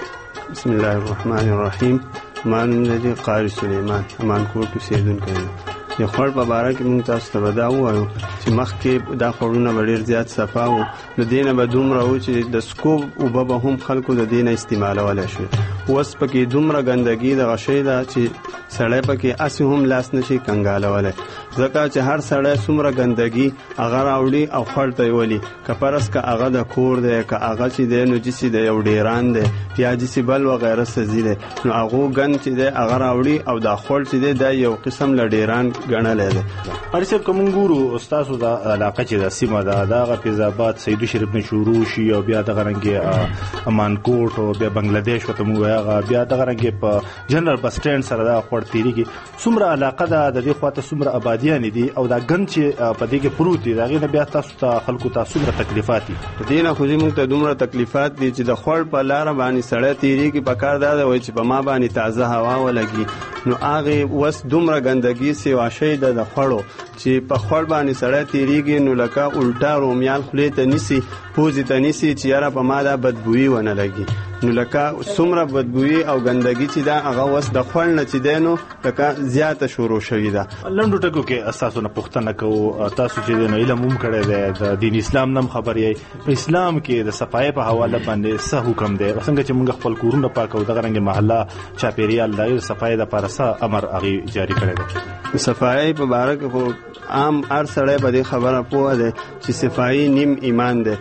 بسم الله الرحمن الرحیم. مان ندی قاری سلیمان امان کوټ اوسیدونکی د خوړ په باره کې موږ تاسو ته دا وایو چې مخکې دا خوړونه به ډېر زیات صفا وو، د دې نه به دومره وو چې د سکوب اوبه به هم خلکو د دې نه استعمالولی شوې. اوس پکې دومره ګندګي دغه شی ده چې سړی پکې هسې هم لاس نشي کنګالولی، ځکه چې هر سړی څومره ګندګي هغه راوړي او خړ ته یې ولي، که فرض که هغه د کور دی، که هغه چې دی نو جسي د یو ډیران دی یا جسي بل وغیره سزي دی، نو هغو ګند چې دی هغه راوړي او دا خړ چې دی دا یو قسم له ډیران ګڼلی دی. قاری صاحب که موږ ګورو ستاسو د علاقه چې د سیمه ده دغه فیض آباد سیدو شریف نه شروع شي او بیا دغه رنګې امانکوټ او بیا بنګلادیش ورته موږ وایو، بیا دغه رنګې په جنرال بس سټینډ سره دا خوړ تېرېږي. څومره علاقه ده د دې خواته څومره آبادیان دي او دا ګند چې په دې کې پروت دي د هغې نه بیا تاسو ته خلکو ته څومره تکلیفات دي؟ د دې نه خو موږ ته دومره تکلیفات دي چې د خوړ په لاره باندې سړی تېرېږي، په کار دا دی چې په ما باندې تازه هوا ولګي، نو هغې اوس دومره ګندګي سیوا شی ده د خوړو چې په خوړ باندې سړی تېرېږي نو لکه الټا رومیان خولې ته نیسي، پوزې ته نیسي چې یاره په ما دا بدبویي ونه لګي. نو لکه څومره بدبویي او ګندګي چې ده هغه اوس د خوړ نه چې دی نو لکه زیاته شروع شوې ده. لنډو ټکو کې ستاسو نه پوښتنه کوو، تاسو چې دی نو علم هم کړی دی، د دین اسلام نه هم خبر یې، په اسلام کې د صفایۍ په حواله باندې څه حکم دی؟ څنګه چې موږ خپل کورونه پاکو دغه رنګې محله چاپېریال د صفایۍ دپاره څه امر هغې جاري کړی دی؟ صفایۍ په باره کې خو عام هر سړی په دې خبره پوه دی چې صفایي نیم ایمان دی.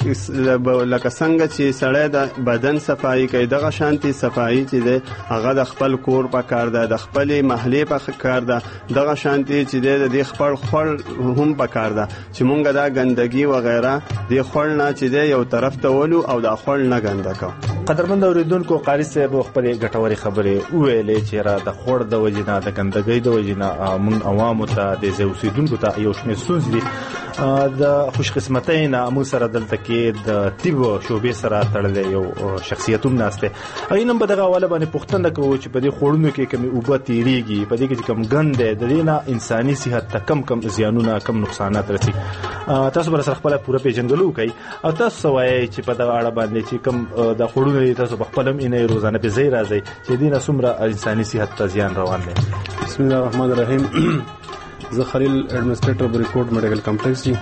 لکه څنګه چې سړی د بدن صفایي کوي دغه شانتي صفایي چې دی هغه د خپل کور په کار ده، د خپلې محلې په کار ده، دغه شانتي چې دی د دې خپل خوړ هم په کار ده چې مونږ دا ګندګي وغیره د خوړ نه چې دی یو طرف ته ولو او دا خوړ نه ګنده کوو. قدرمند اوریدونکو، قاری صاحب خپلې ګټورې خبرې وویلې چې را د خوړ د وجې نه د ګندګۍ د وجې نه موږ عوامو ته د ځای اوسېدونکو ته یو شمېر ستونزې دي. د خوشقسمتۍ نه موږ سره دلته کې د طب شعبې سره تړلی یو شخصیت هم ناست دی. هغې نه به دغه حواله باندې پوښتنه کوو چې په دې خوړونو کې کومې اوبه تېرېږي، په دې کې چې کوم ګند دی د دې نه انساني صحت ته کم زیانونه کم نقصانات رسي. تاسو به سره خپله پوره پیژندګلو کوئ او تاسو څه وایئ چې په دغه اړه باندې چې کوم د خوړونو تاسو په خپل هم اینې روزانه په ځای راځئ چې دې نه څومره انساني صحت ته زیان روان دی؟ بسم الله الرحمن الرحیم. زه خلیل ایڈمنسټریټر بریکوټ میډیکل کمپلیکس یم.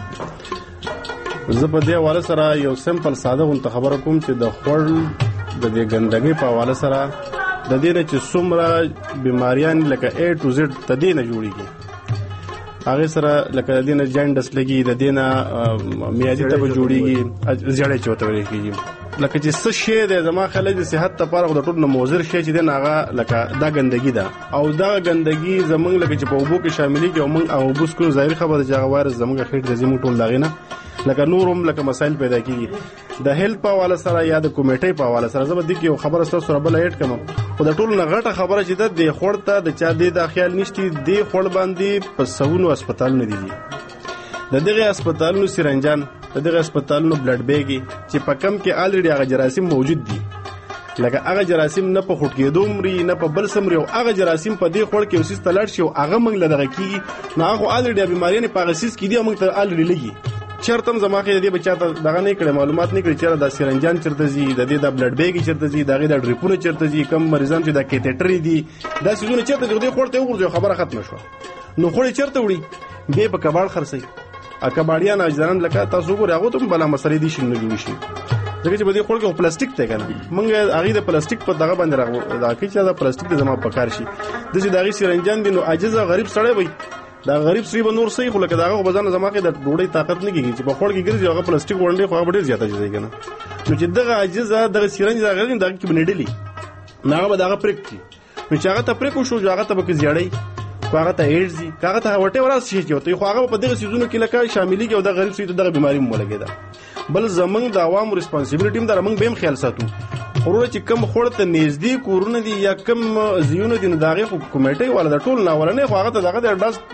زه په دې حواله سره یو سمپل ساده غونته خبره کوم چې د خوړ د دې ګندګۍ په حواله سره د دې نه چې څومره بیماریان لکه A to Z د دې نه جوړېږي، هغې سره لکه د دې نه جانډس لګي، د دې نه میادي ته به جوړېږي، زیړی چې ورته ویل کېږي. لکه چې څه شی دی زما خیال د صحت لپاره د ټولو نه مضر شی چې دی نو هغه لکه دا ګندګي ده او دا ګندګي زمونږ لکه چې په اوبو کې شاملېږي او موږ هغه اوبه څښو، ظاهري خبره چې هغه وایرس زمونږ خېټې ته ځي، موږ ټول د هغې نه لکه نور هم لکه مسایل پیدا کېږي. د هیلث په حواله سره یا د کمیټۍ په حواله سره زه به دې کې یو خبره ستاسو سره بله ایډ کړم، خو د ټولو نه غټه خبره چې ده دې خوړ ته د چا دې دا خیال نشته دې خوړ باندې په سوونو هسپتالونه دي، د دغه هسپتالونو سرنجان، د دغه هسپتالونو بلډ بیګي چې په کم کې الریډي هغه جراثیم موجود دي، لکه هغه جراثیم نه په خټ کېدو مري نه په بل څه مري، او هغه جراثیم په دې خوړ کې اوسیس ته لاړ شي او هغه موږ له دغه کېږي نو هغه الریډي بیماریانې په هغه سیس کې دي او موږ ته الریډي لګي. چېرته هم زما خیال دې به چاته دغه نه کړی معلومات نه کړي چېرته دا سرنجان چېرته ځي، د دې دا بلډ بیګي چېرته ځي، د هغې دا ډریپونه چېرته ځي، کم مریضان چې دا کیتیټرې دي دا څیزونه چېرته ځي، دې خوړ ته وغورځوي خبره ختمه شوه. نو خوړ یې چېرته وړي؟ بیا په کباړ خرڅوي. کباړیان اجداران لکه تاسو وګورئ هغو ته هم بلا مسلې دي شي نه جوړې شي، ځکه چې په دې خوړ کې پلاستیک دی که نه، موږ هغې د پلاستیک په دغه باندې دا کوي چې دا پلاستیک د زما په کار شي، داسې د هغې سرنجان دي. نو عاجزه غریب سړی وي، دا غریب سړي به نور صحیح، خو لکه د هغه په ځان زما کې د ډوډۍ طاقت نه کېږي چې په خوړ کې ګرځي هغه پلاستیک غونډې خو هغه به ډېر زیات عاجزوي که نه. نو چې دغه عاجزه دغه سرنج دغه غریب دغه کې به نډلي نو هغه به د هغه پرېک کړي، نو چې هغه ته پرېک وشو هغه ته به کې زیړی، خو هغه ته ایډز وي، که هغه ته وټې وراس شي چې ورته خو هغه په دغه څیزونو کې لکه شاملېږي او د غریب سړي ته دغه بیماري هم ولګېده. بل زمونږ د عوامو ریسپانسیبلیټي هم ده، موږ به هم خیال ساتو. وروره چې کم خوړ ته نږدې کورونه دي یا کم ځایونه دي نو د هغې خو کمیټۍ والا د ټول نه اولنی خو هغه ته دغه د ډز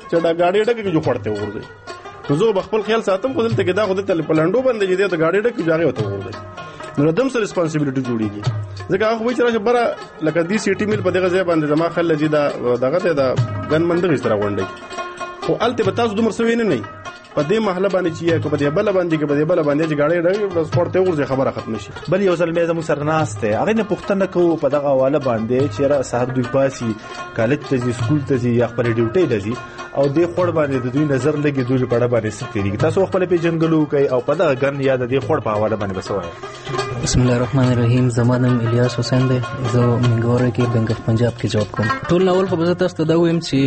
چې دا گاډي ډکه کې جو خړته ورځي نو زه بخپل خیال ساتم خو دلته کې دا خو دلته پلانډو باندې چې دا گاډي ډکه جاغه وته ورځي نو دم سره ریسپانسیبিলিټي جوړیږي ځکه هغه وایي چې راشه بره لکه دی سي ټي میل په دغه ځای باندې زما خل لږی دا دغه ته دا ګن مندغ سره غونډي خو الته به تاسو دومره سوي نه په دې محله باندې چې په دې بل باندې کې په دې بل باندې چې گاډي ډګ سپورت ته ورځي خبره ختم شي بل یو ځل مې زموږ سره ناشته هغه نه پښتنه کوو په دغه حواله باندې چې را سحر دوی پاسي کالج ته ځي سکول ته ځي یا خپل ډیوټي ته ځي او دې خور باندې د دوی نظر لګي دوی په اړه باندې ستېږي تاسو خپل پیژنګلو کوي او په دغه ګن یا د دې خور په حواله باندې بسوي بسم الله الرحمن الرحیم زمانم الیاس حسین دی زه منګوره کې بینک اف پنجاب کې جاب کوم ټول ناول خو به تاسو ته دا وایم چې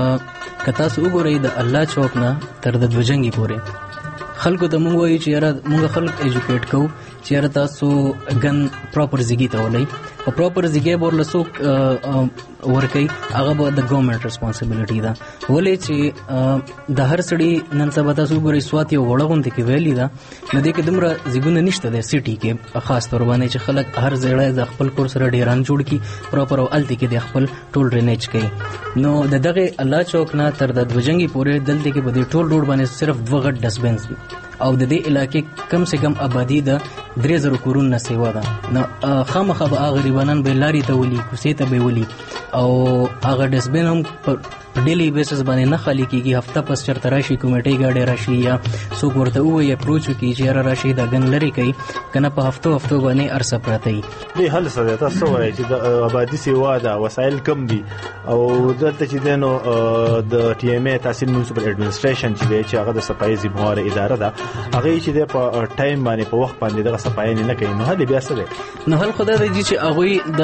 کتا سو وګورئ د الله چوک نه تر د دوجنګي پورې خلکو ته مونږ وایو چې یاره مونږ خلک ایجوکیټ کوو چې یاره تاسو ګن پراپر ځګي ته ولئ او پراپر ځګي به ورلسوک ورکوي هغه به د ګورنمنټ ریسپانسیبিলিټي ده ولې چې د هر سړي نن سبا تاسو ګورئ سوات یو وړه غونډه کې ویلي ده نو دې کې دومره ځګونه نشته د سیټي کې خاص تور باندې چې خلک هر ځای د خپل کور سره ډیران جوړ کی پراپر او الته کې د خپل ټول ډرینیج کوي نو دغه الله چوک نه تر د دوجنګي پورې دلته کې به د ټول روډ باندې صرف 2 غټ ډسبنز او د دې علاقې کم سے کم آبادی د 3000 کورون نه سیوا ده نو خامخا به غریبانان به لاري ته ولي کوسې ته به ولي او هغه ډسبن هم ډیلی بیسس باندې نه خالی کیږي هفته پس چرته راشي کمیټي گاډي راشي یا څوک ورته وایي اپروچ کوي چې را راشي دا ګن لري کوي کنه په هفتو باندې ارسه پراته وي دې حل سره تاسو وایي چې د آبادی سیوا ده وسایل کم دي او دلته چې دنو د ټي ام ای تحصیل میونسپل ایڈمنسټریشن چې هغه د صفایي ذمہوار اداره ده هغه چې د په ټایم باندې په وخت باندې د صفایي نه کوي نو هله بیا سره نو هل خدای دې چې هغه د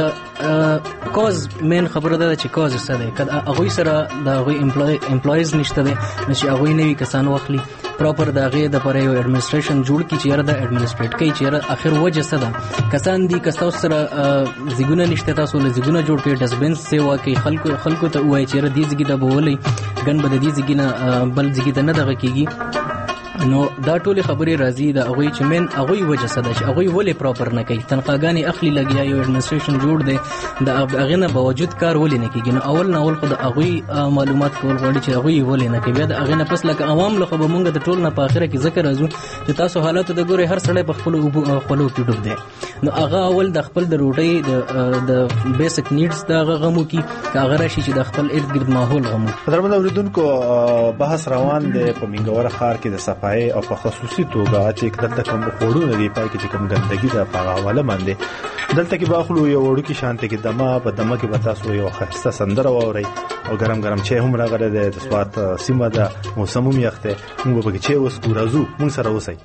کوز مین خبره ده چې کوز سره کله هغه سره د هغه امپلویز نشته دي چې هغه نوي کسان واخلي پراپر دغه د پر یو ایڈمنسټریشن جوړ کی چې د ایڈمنسټریټ کوي چې اخر وجه څه ده کسان دي کسان سره زیګونه نشته تاسو له زیګونه جوړ کړي ډسبنس سیوا کوي خلکو ته وایي چې دې زیګي د بولې ګن بد دې زیګي نه بل زیګي ته نه دغه کیږي نو دا ټول خبرې راځي د هغه چې من هغه وجه څه ده چې هغه ولې پراپر نه کوي تنخواګانی اخلي لګیا یو ایڈمنسټریشن جوړ دی د هغه نه باوجود کار ولې نه کیږي نو اول خو د هغه معلومات کول غواړي چې هغه ولې نه کوي د هغه نه پس لکه عوام له خو مونږ د ټول نه په اخره کې ذکر راځو چې تاسو حالات د ګوري هر سړی په خپل خپلو کې ډوب دی نو هغه اول د خپل د روټي د بیسیک نیډز د غمو کې هغه راشي چې د خپل ارد ګرد ماحول غمو درمن اوریدونکو بحث روان دی په منګوره ښار کې د صفای او په خصوصي توګه چې دلته کوم خوړونه دی پای کې چې کوم ګندګي ده په حواله باندې دلته کې باخلو یو وړو کې شانته کې دمه په دمه کې تاسو یو خسته سندره واوري او ګرم چای هم راغله د سوات سیمه ده موسم هم یخته موږ به چې اوس ورازو موږ سره اوسئ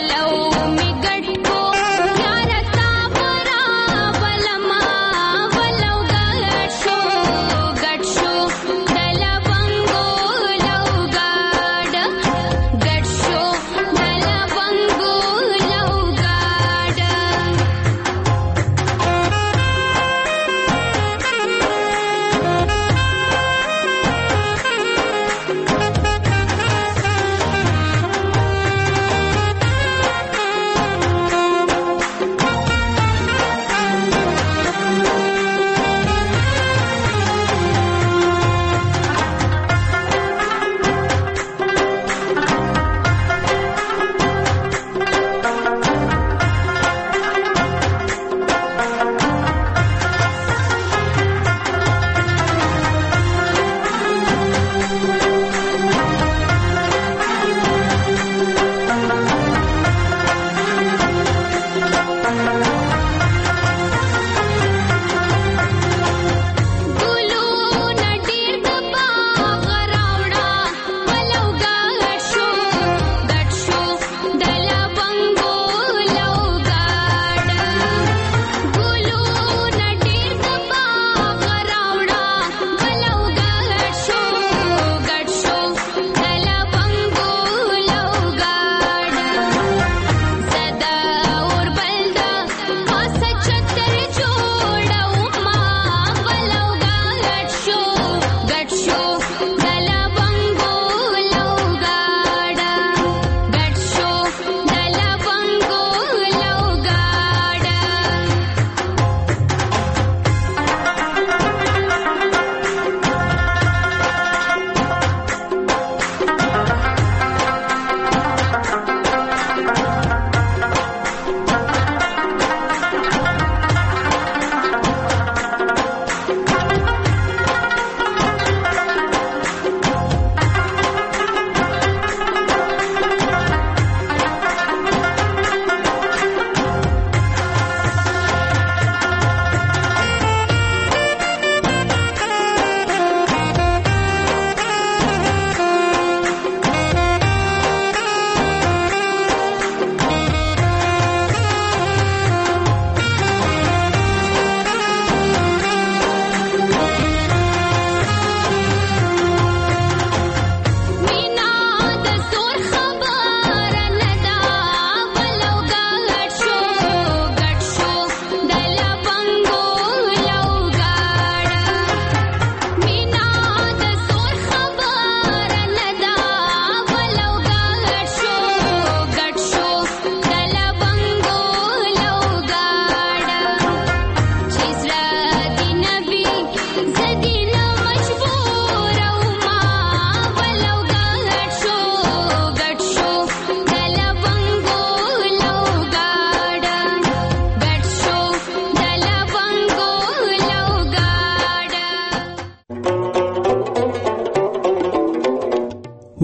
Well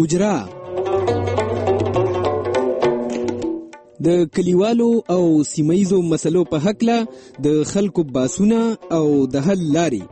حجره د کلیوالو او سیمایزو مسلو په حقله د خلکو باسونه او د حل لاري.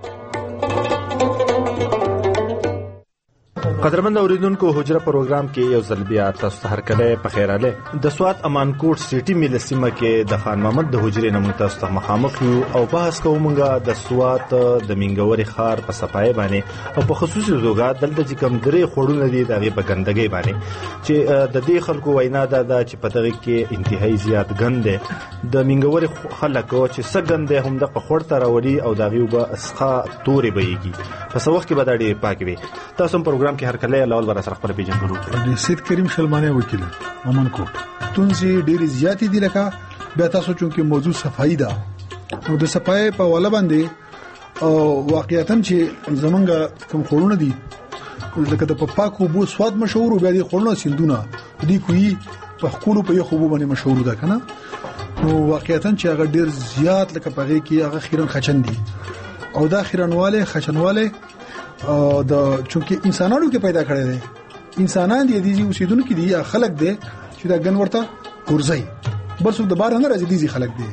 قدرمن اوریدونکو حجره پروګرام کې یو ځل بیا تاسو ته هرکله په خیر اله. د سوات امانکوټ سیټي ملسیمه کې د خان محمد د حجرې نمو تاسو ته مخامخ یو او بحث کومګه د سوات د منګوري خار په صفای باندې او په خصوصي توګه دلته چې کم درې خړونه دي دغه په ګندګي باندې چې د دې خلکو وینا دا چې په دغه کې انتهایی زیات ګند د منګوري خلکو چې سګند هم د خړ تر وړي او دغه وب اسخه توري بهيږي په سوخ کې بداړي پاکوي. تاسو پروګرام کې هر کله لاول ور سره خپل پیجن ګرو د سید کریم سلمانه وکیل امانکوټ تونسي ډېر زیاتی دي لکه بیا تاسو چې موضوع صفائی ده او د صفای په والا باندې او واقعیتاً چې زمونږ کوم خورونه دي لکه د پاکو بو سواد مشهور او بیا دي خورونه سندونه دي کوي په خپل په یو خوب باندې مشهور ده کنه. نو واقعیتاً چې هغه ډېر زیات لکه پغې کې هغه خیرن خچن دي او دا خیرنواله خچنواله او د چونکه انسانانو کې پیدا کړی دي انسانان دي دي اوسیدونکو دي خلق دي چې دا ګن ورته ورځي بل څه د بار نه راځي دي خلق دي.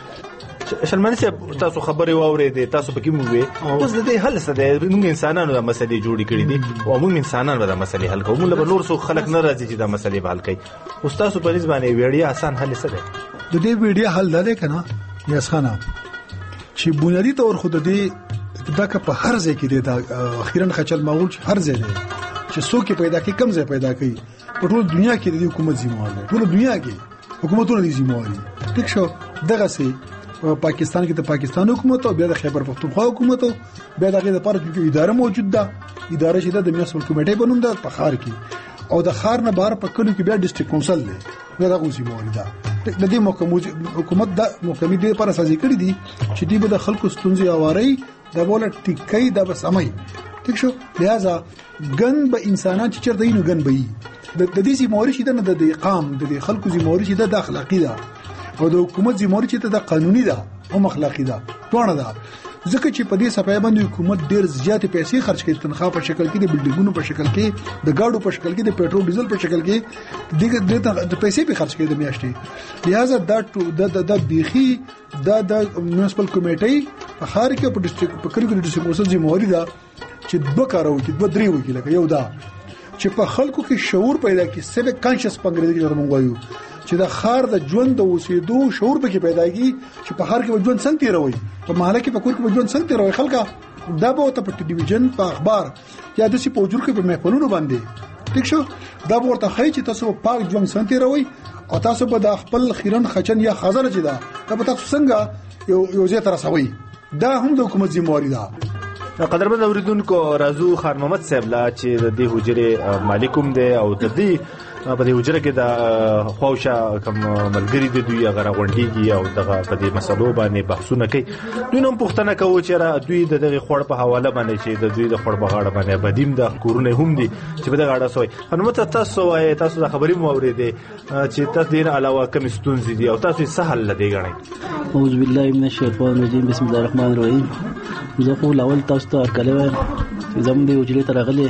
شلمانی صاحب تاسو خبرې واورېدې تاسو پکې مو وې اوس د دې حل څه دی؟ موږ انسانانو د مسلې جوړې کړې دي او موږ انسانانو د مسلې حل کوو. موږ له نور څو خلک نه راځي چې د مسلې حل کوي. اوس تاسو په نسبت باندې ویډیا آسان حل څه دی؟ د دې ویډیا حل دا دی کنه یاس خانه چې بنیادی طور خود دې دا که په هر ځای کې دا اخیراً خچل معقول چې هر ځای دی چې څوک پیدا کوي کم ځای پیدا کوي په ټول دنیا کې د حکومت ذمہ ده. ټول دنیا کې حکومتونه دي ذمہ دي. ټیک شو دغه سي پاکستان کې د پاکستان حکومت او بیا د خیبر پختونخوا حکومت بیا دغه لپاره چې اداره موجود ده اداره چې د میونسپل کمیټې بنوم ده په خار کې او د خار نه بهر په کلو کې بیا ډیسټریکټ کونسل دی بیا دغه ذمہ ده. د دې حکومت د محکمې د لپاره سازي کړې دي چې دوی به د خلکو ستونزې اواري دا بوله ټیکي دا بس امي. ٹھیک شو لہذا ګن به انسانان چې چرته یې ګن به د دې سیموري چې د اقام د خلکو سیموري چې د اخلاقی ده او د حکومت سیموري چې د قانوني ده او اخلاقی ده ټول ده. ځکه چې په دې صفای باندې حکومت ډېر زیات پیسې خرج کوي تنخواه په شکل کې د بلډینګونو په شکل کې د گاډو په شکل کې د پېټرول ډیزل په شکل کې د پیسې په خرج کوي د میاشتې. لہذا دا بيخي د میونسپل کمیټې په خار کې په ډیسټریکټ په کلیو کې ډیسټریکټ اوسه ذمہواری ده چې دوه کارو کې دوه درې وکیل کې یو دا چې په خلکو کې شعور پیدا کړي سیویک کانشس په انګریزي کې موږ وایو چې د خار د ژوند د اوسېدو شعور به کې پیدا کیږي چې په خار کې ژوند څنګه تیروي په محله کې په کور کې ژوند څنګه تیروي خلک دا به ته په ټلویزیون په اخبار یا د سی پوجور کې په محفلونو باندې ٹھیک شو دا ورته خی چې تاسو پاک ژوند څنګه تیروي او تاسو به د خپل خیرن خچن یا خزانه چې دا به تاسو څنګه یو ځای تر سوي دا هم د حکومت ذمہواری ده. قدرمن اوریدونکو راځو خان محمد صاحب لا چې د دې حجره مالکوم دی او د دې په دې حجره کې د خوښه کوم ملګری د دوی هغه غونډيږي او دغه په دې مسلو باندې بحثونه کوي. دوی نوم پوښتنه کوي چې را دوی دغه خور په حواله باندې چې د دوی د خور په غاړه باندې بدیم د کورونه هم دي چې په دغه غاړه سوی حنمت تاسو وایي تاسو د خبرې مو اورېدې چې تاسو دین علاوه کوم ستونزې دي او تاسو سهل لدی غړي. اعوذ بالله من الشیطان الرجیم بسم الله الرحمن الرحیم. زه خو لاول تاسو ته کله زم دې وجلې ترغلې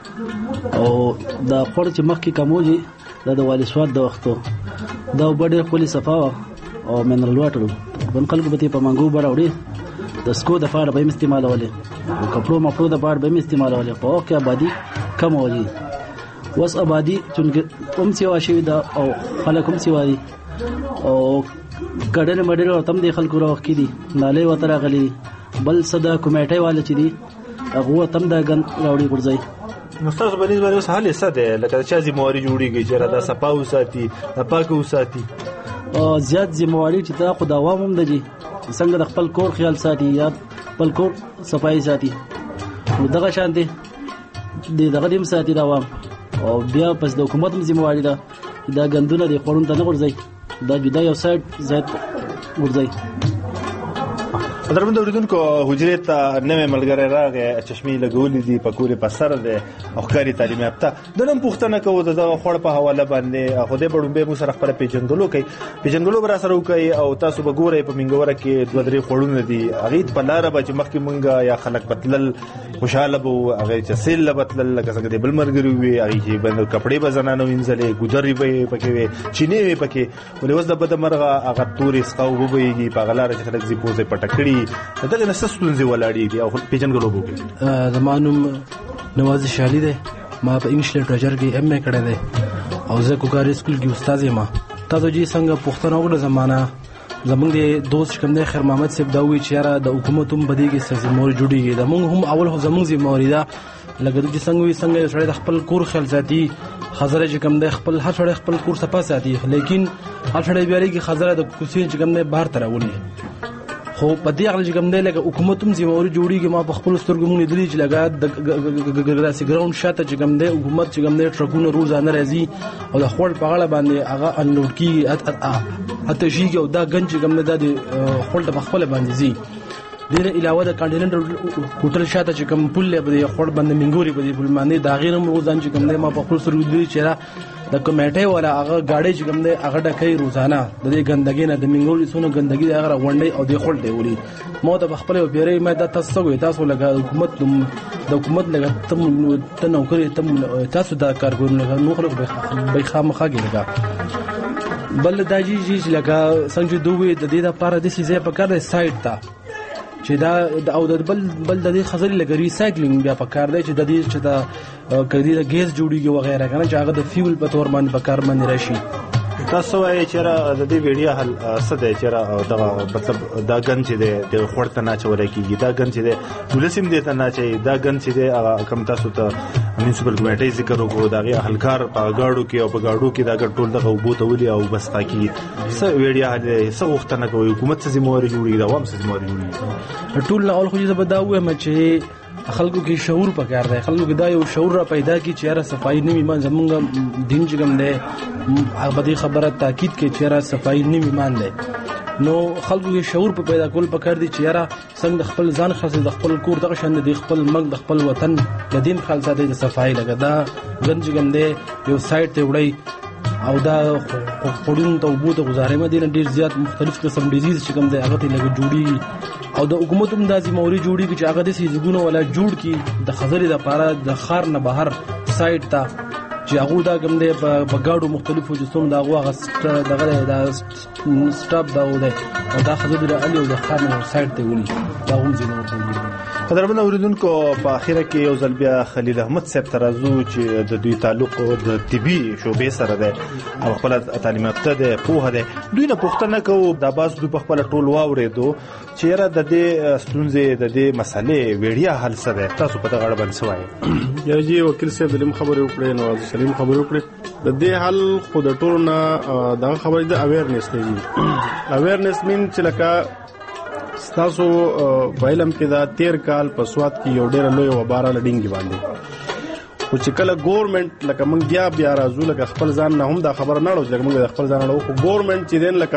او دا خور چې مخکې کوموږي دا د والي سواد د وختو دا وبډه خپل صفا او منرال واټر بن خلکو به په منګو براوړي د سکو د فار به استعمالولې او کپړو مفروض د فار به استعمالولې په اوکه آبادی کم وږي وس آبادی چې کوم څه واشي دا او خلکم څه وایي او ګډل مډل تم د خلکو راوخ کې دي ناله وتره غلي بل صدا کمیټه والے چې دي هغه تم دا ګن راوړي ګرځي. نو تاسو باندې باندې اوس حال څه ده لکه چې ذمہواری جوړیږي چې را د صفاو ساتي د پاکو ساتي او زیات ذمہواری چې دا خو دوام هم دي څنګه د خپل کور خیال ساتي یا خپل کور صفائی ساتي نو دغه شان دي دغه دیم ساتي دوام او بیا پس د حکومت هم ذمہواری ده دا غندونه دي خورون ته نه ورځي دا جدا یو سایت زیات ورځي. درمن اوریدونکو حجرې ته نوې ملګری راغی چشمې لګولې دي پکورې په سر ده او ښکاري تعلیم یافته د نن پوښتنه کوو د دغه خوړ په حواله باندې خدای به ډومبې مو سره خپل پیژندلو به را سره وکړي او تاسو به ګورئ په منګوره کې دوه درې خوړونه دي هغې په لاره به چې مخکې مونږ یا خلک بتلل خوشحاله به وو هغې چې سیل له بتلل لکه څنګه د بل ملګري وي هغې چې کپړې به زنانه وینځلې ګودرې به یې پکې وې چینې وې پکې ولې اوس د بده مرغه هغه تورې سقه اوبه به یېږي په هغه لاره چې خلک ځي پوزې پټه کړي دغه نه څه ستونزې ولاړې دي او پیژنګلو به وکړي. زما نوم نواز شالي دی ما په انګلیش لټریچر کې ایم اے کړی دی او زه کوکاري سکول کې استاد یم. تاسو چې څنګه پوښتنه وکړه زمانہ زمونږ د دوست کوم دی خیر محمد صاحب دا وی چې یاره د حکومت هم بدی کې سزمور جوړیږي د مونږ هم اول زمونږ ذمہواری ده لکه چې څنګه وي څنګه سړی د خپل کور خیال ساتي خزره چې کوم دی خپل هر سړی خپل کور صفا ساتي لیکن هر سړی بیا لري خزره د کوڅې چې کوم دی بهر تر ولي خو په دې اړه چې کوم دی لکه حکومت هم ذمہواری جوړیږي ما په خپل سترګو مونږ لیدلي چې لګا د ګراوند شاته چې کوم دی حکومت چې کوم دی ټرکونه روزانه راځي او د خپل په غاړه باندې هغه انلوډ کی اته شيږي او دا گنج کوم دی د خپل په خپل باندې زی دغه علاوه د کانټیننټل هوټل شاته چې کوم پل له خپل باندې منګوري په دې پل باندې دا غیر روزانه چې کوم دی ما په خپل سترګو لیدلي چې د کمیټې ولا هغه گاډي چې کوم دی هغه ډکې روزانه د دې ګندګي نه د منګوري سونه ګندګي هغه غونډي او د خلټې ولي مو د خپل بیرې ما د تاسو لګا حکومت لګا ته نوکری تاسو دا کارګرونه نو خلک به خامخاګي لګا بل داجی چې لګا څنګه دوی د دې لپاره د سیزه په کار سایت تا چې دا او د بل د خزري لګ ریسایکلینګ بیا په کار دی چې د دې چې دا کدي د ګیس جوړیږي وغیرہ کنه چې هغه د فیول په تور باندې په کار باندې راشي. تاسو وایي چې د دې ویډیو حل څه دی چې دا مطلب دا ګن چې دی د خورته نه چول کېږي دا ګن چې دی ولسم دی ته نه چې دا ګن چې دی کم تاسو ته میونسپل کمیټې ذکر وکړو دا غي هلکار په گاډو کې او په گاډو کې دا ټول دغه وبوته ولي او بس تاکي څه ویډیو حل څه وختنه کوي حکومت څه ذمہواری جوړي دا وام څه ذمہواری جوړي ټول اول خو دې بداوه چې خلکو کې شعور پکار دی خلکو کې دا یو شعور را پیدا کی چې را صفائی نه ایمان زمونږ دین چې کوم دی هغه خبره تاکید کې چې را صفائی نه ایمان دی نو خلکو کې شعور په پیدا کول پکار دی چې را څنګه خپل ځان خاص د خپل کور دغه شان دی خپل مګ د خپل وطن د دین خاص ساتي د صفائی لګا دا گنج کوم دی یو سایت ته وړي او دا خورون ته وبو ته گزارې مدینه ډیر زیات مختلف قسم ډیزیز چې کوم دی هغه ته لګ جوړي او د حکومت هم د ذمہواری جوړي چې هغه د سيزګونو ولا جوړ کی د خزري د پاره د خار نه بهر سایت ته چې هغه دا کوم دی په گاډو مختلفو جسوم دا هغه دغه د سټاپ دا و دی او دا خزري د علي او د خار نه سایت ته ونی دا هم ذمہواری قدرمن اوریدونکو په اخیره کې یو ځل بیا خلیل احمد صاحب ترازو چې د دوی تعلق د طبي شوبې سره ده او خپل تعلیم یافته ده پوهه ده دوی نه پوښتنه کوو دا باز دوی په خپل ټول واورېدو چې را د دې ستونزې د دې مسلې ویډیا حل څه ده تاسو په دغه اړه باندې څه وایي یا جی وکیل صاحب دلیم خبرې وکړې نواز سلیم خبرې وکړې د دې حل خو د ټولو نه دا خبرې د اویرنس دی اویرنس مين چې لکه تاسو وایلم کې دا 13 کال په سواد کې یو ډېر لوی وباره لډینګي باندې خو چې کله ګورنمنت لکه موږ بیا راځو لکه خپل ځان نه هم دا خبر نه اړو چې موږ خپل ځان اړو خو ګورنمنت چې دین لکه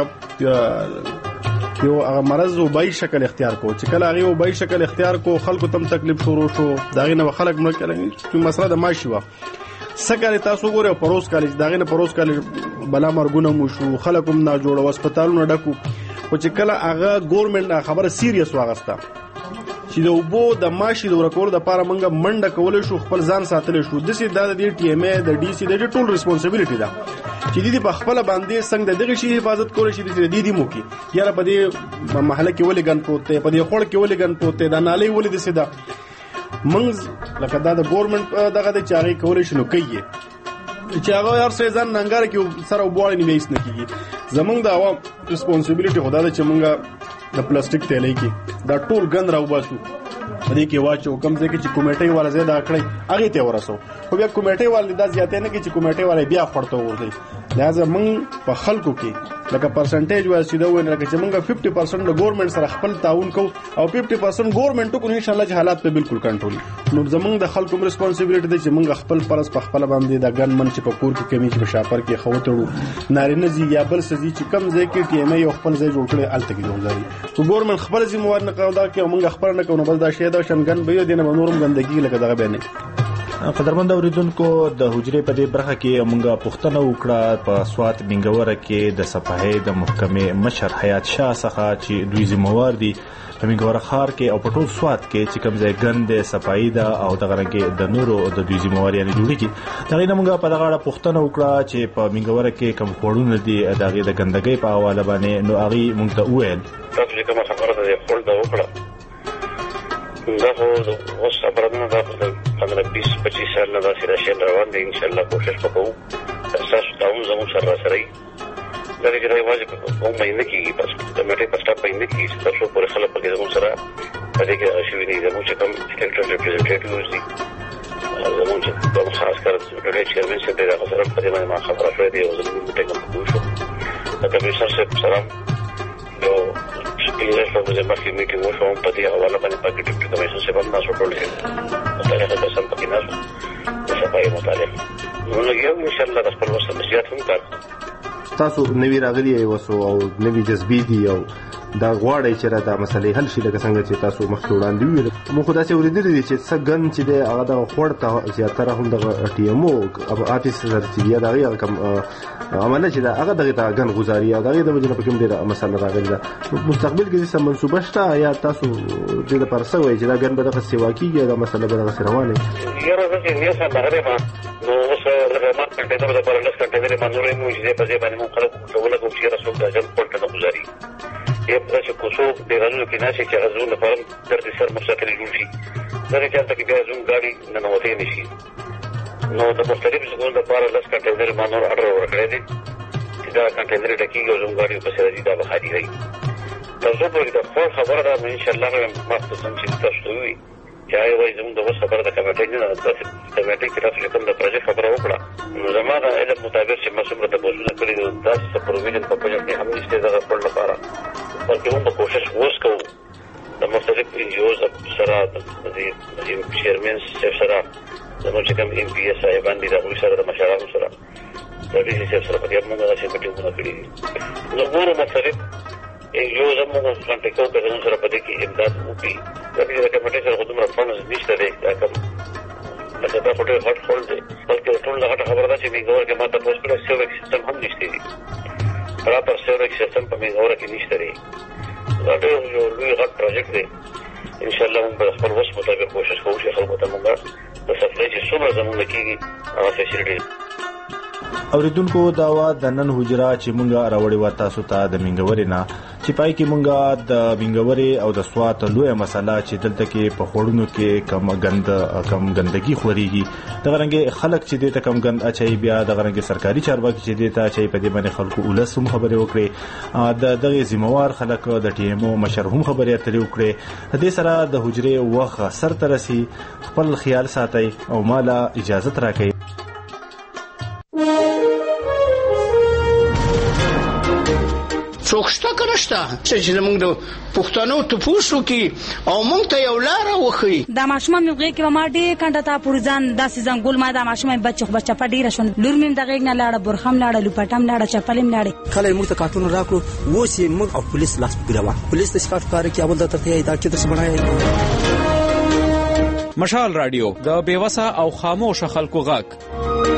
یو هغه مرز وبای شکل اختیار کو چې کله هغه وبای شکل اختیار کو خلکو تم تکلیف شروع شو داغه نه خلک مړ کړي چې مسله د ماشي وا سکه تاسو ګوره پروس کالج داغه نه پروس کالج بلا مرګونه مو شو خلکم نه جوړ هسپتالونه ډکو خو چې کله هغه ګورنمنت خبره سیریس واغسته چې د وبو د ماشي د ورکول د پاره منګه منډه کول شو خپل ځان ساتل شو د سي د ټي ام ای د ډي سي د ټول ریسپانسیبিলিټي ده چې دې په خپل باندې څنګه دغه شی حفاظت کول شي د دې مو کې یاره په دې محله کې ولې ګن پروت په دې خړ کې ولې ګن پروت دا نالې ولې د سیدا منځ لکه دا د ګورنمنت دغه د چاري کول شي نو کوي چې هغه هر څه ځان ننګار کې سره وبوړې نیويس نه کیږي زمونږ د عوام ریسپانسیبিলিټي خدا ده چې مونږه د پلاستیک تیلې کې دا ټول ګند راوباسو دې کې واچو کم ځکه چې کمیټې والا زیاده کړی هغه ته ورسو خو بیا کمیټې والا دا زیاتې نه کې چې کمیټې والا بیا خورته ورځي لہذا مونږ په خلکو کې لکه پرسنټیج وایي دا وایي لکه چې مونږ 50% د ګورنمنت سره خپل تعاون کوو او 50% ګورنمنت کو ان شاء الله حالات په بالکل کنټرول نو زمونږ د خلکو ریسپانسیبিলিټي ده چې مونږ خپل فرض په خپل باندې د ګن من چې په کور کې کمی چې په شاپر کې خوتړو نارینه زی یا بل سزي چې کم ځای کې ټي ټي ایم یو خپل ځای جوړ کړی الته کې ګورځي تو ګورمن خپل ذمہوار نه کاوه دا کې موږ خپل نه کوو بس دا شی دا شمګن به دینه نورم ګندګي لکه دغه بیانې. قدرمن اوریدونکو د حجرې په دې برخه کې موږ پوښتنه وکړه په سوات منګوره کې د صفحې د محکمې مشر حیات شاه څخه چې دوی ذمہوار دي په منګوره ښار کې او په ټول سوات کې چې کوم ځای ګند صفایي ده او دغه رنګ د نورو د دوی ذمہواري جوړیږي دغه نه موږ په دغه اړه پوښتنه وکړه چې په منګوره کې کوم خوړونه دي دغه د ګندګۍ په حواله باندې نو هغه موږ ته وویل تاسو کومه خبره ده خپل دا وکړه دا خو اوس خبره نه ده 15-20-25 سال نه دا سره روان دي ان شاء الله کوشش وکړو تاسو ته هم زموږ سره سره دا چې راځي واجب کوم مینه کیږي بس د مټې پستا پېنه کیږي تاسو پر خلک په دې زموږ سره په دې کې شوی دي زموږ کوم سیکټر ریپرزنټیټیوز دي زموږ کوم خاص کار د چیرمن څخه د غفر په دې باندې ما خبره کړې دي او زموږ ټیکنیکل کوشش دا کمیشنر صاحب سلام یو سپیشل په مخکې میټینګ وشو په دې حواله باندې پاکټ ډیپټي کمیشنر صاحب هم تاسو ټول مطالعه د سم پکې نه صفایي مطالعه نو یو ان شاء الله د خپل وسه مسیات هم کار تاسو نوی راغلی وسو او نوی جذبی دی او دا غواړی چې را د مسلې حل شي لکه څنګه چې تاسو مخکې وړاندې ویل مو خدای چې ورېدل دي چې څنګه چې د هغه د خوړ ته زیاتره هم د ټي ام او افیس سرتیفیکیټ هغه کوم عمله چې دا هغه دغه غن گزاري او دغه د وجنه په کوم ډیره مسله راغلی ده مستقبل کې څه منسوبه شته یا تاسو د لپاره سوي چې دا غن به د سیوا کیږي دا مسله به د روانه یاره چې نه څه بهره ما نو اوس د ما کنټینر د پرلس کنټینر باندې مو چې په دې باندې مو خلک ټول کوم چې رسول د غن پټ نه گزاري یو چې کوڅو د غنو کې ناشې چې غزون لپاره د سر مستقل جوړ شي دا چې تاسو کې بیا زوم غاړي نه نوته نشي نو د مختلف ځګون لپاره لس کنټینر باندې اورډر ورکړی دي چې دا کنټینر ډکیږي او زوم غاړي په سر دي دا بخاري وي تاسو په دې خبر خبره ده ان شاء الله مختصر چې تاسو وي چې وایي زموږ د وسه خبره د کمیټې نه د کمیټې کې تاسو کوم د پروژې خبره وکړه نو زموږ علم مطابق چې مسوم د بوزونه کړی د تاسو پروویژن په پروژه کې هم نشته دغه خپل لپاره بلکې موږ کوشش وکړو د مختلف ان جی اوز سره د چیرمن سره زموږ کوم ام پی ایس صاحبان دي د سره د مشاورانو سره د دې چې سره په دې موږ چې میټینګونه کړی نو ګورو مختلف یو زموږ څنګه کوو چې موږ سره په دې کې امداد وکړي د دې کمیټې سره کومه فنډز نشته دی دا کوم لکه دا فوټو هټ خول دی بلکې ټول هغه خبره ده چې میګور کې ماته پوسټ کړو سیویک سیستم هم نشته دی پراپر سیویک سیستم په میګور کې نشته دی دا ډېر یو لوی غټ پروجیکټ دی ان شاء الله موږ په خپل وس مطابق کوشش کوو چې خلکو ته موږ د سفرې چې څومره زموږ کېږي هغه فیسیلیټي اوریدونکو داوا د نن حجرا چې مونږه راوړی و تاسو ته د منګوري نه چې پای کې مونږه د منګوري او د سوات لوی مسله چې دلته کې په خوړونو کې کم ګندګي خوريږي د غرنګ خلک چې دې ته کم ګند اچي بیا د غرنګ سرکاري چارواکي چې دې ته اچي په دې باندې خلکو ولسم خبرې وکړي د دغه ذمہوار خلک د ټي ام او مشر هم خبرې اترې وکړي د دې سره د حجرې وخت سر ترسي خپل خیال ساتي او مالا اجازه راکړي څوک شته که نشته چې زموږ د پښتنو تپوسو کې او موږ ته یو لاره وښیي دا ماشومان مې غېږ کې ما ډېر کنډه تا پورې ځان داسې ځنګول ما دا ماشومان بچه په ډېره شون لور مې د غېږ نه لاړه برخم لاړه لوپټم لاړه چپل مې لاړه کله موږ ته کارتون راکړو اوس یې موږ او پولیس لاس ګروا پولیس د شکایت کار کوي اول د ته دا چې تاسو بنای مشال رادیو د بیوسه او خاموش خلکو غږ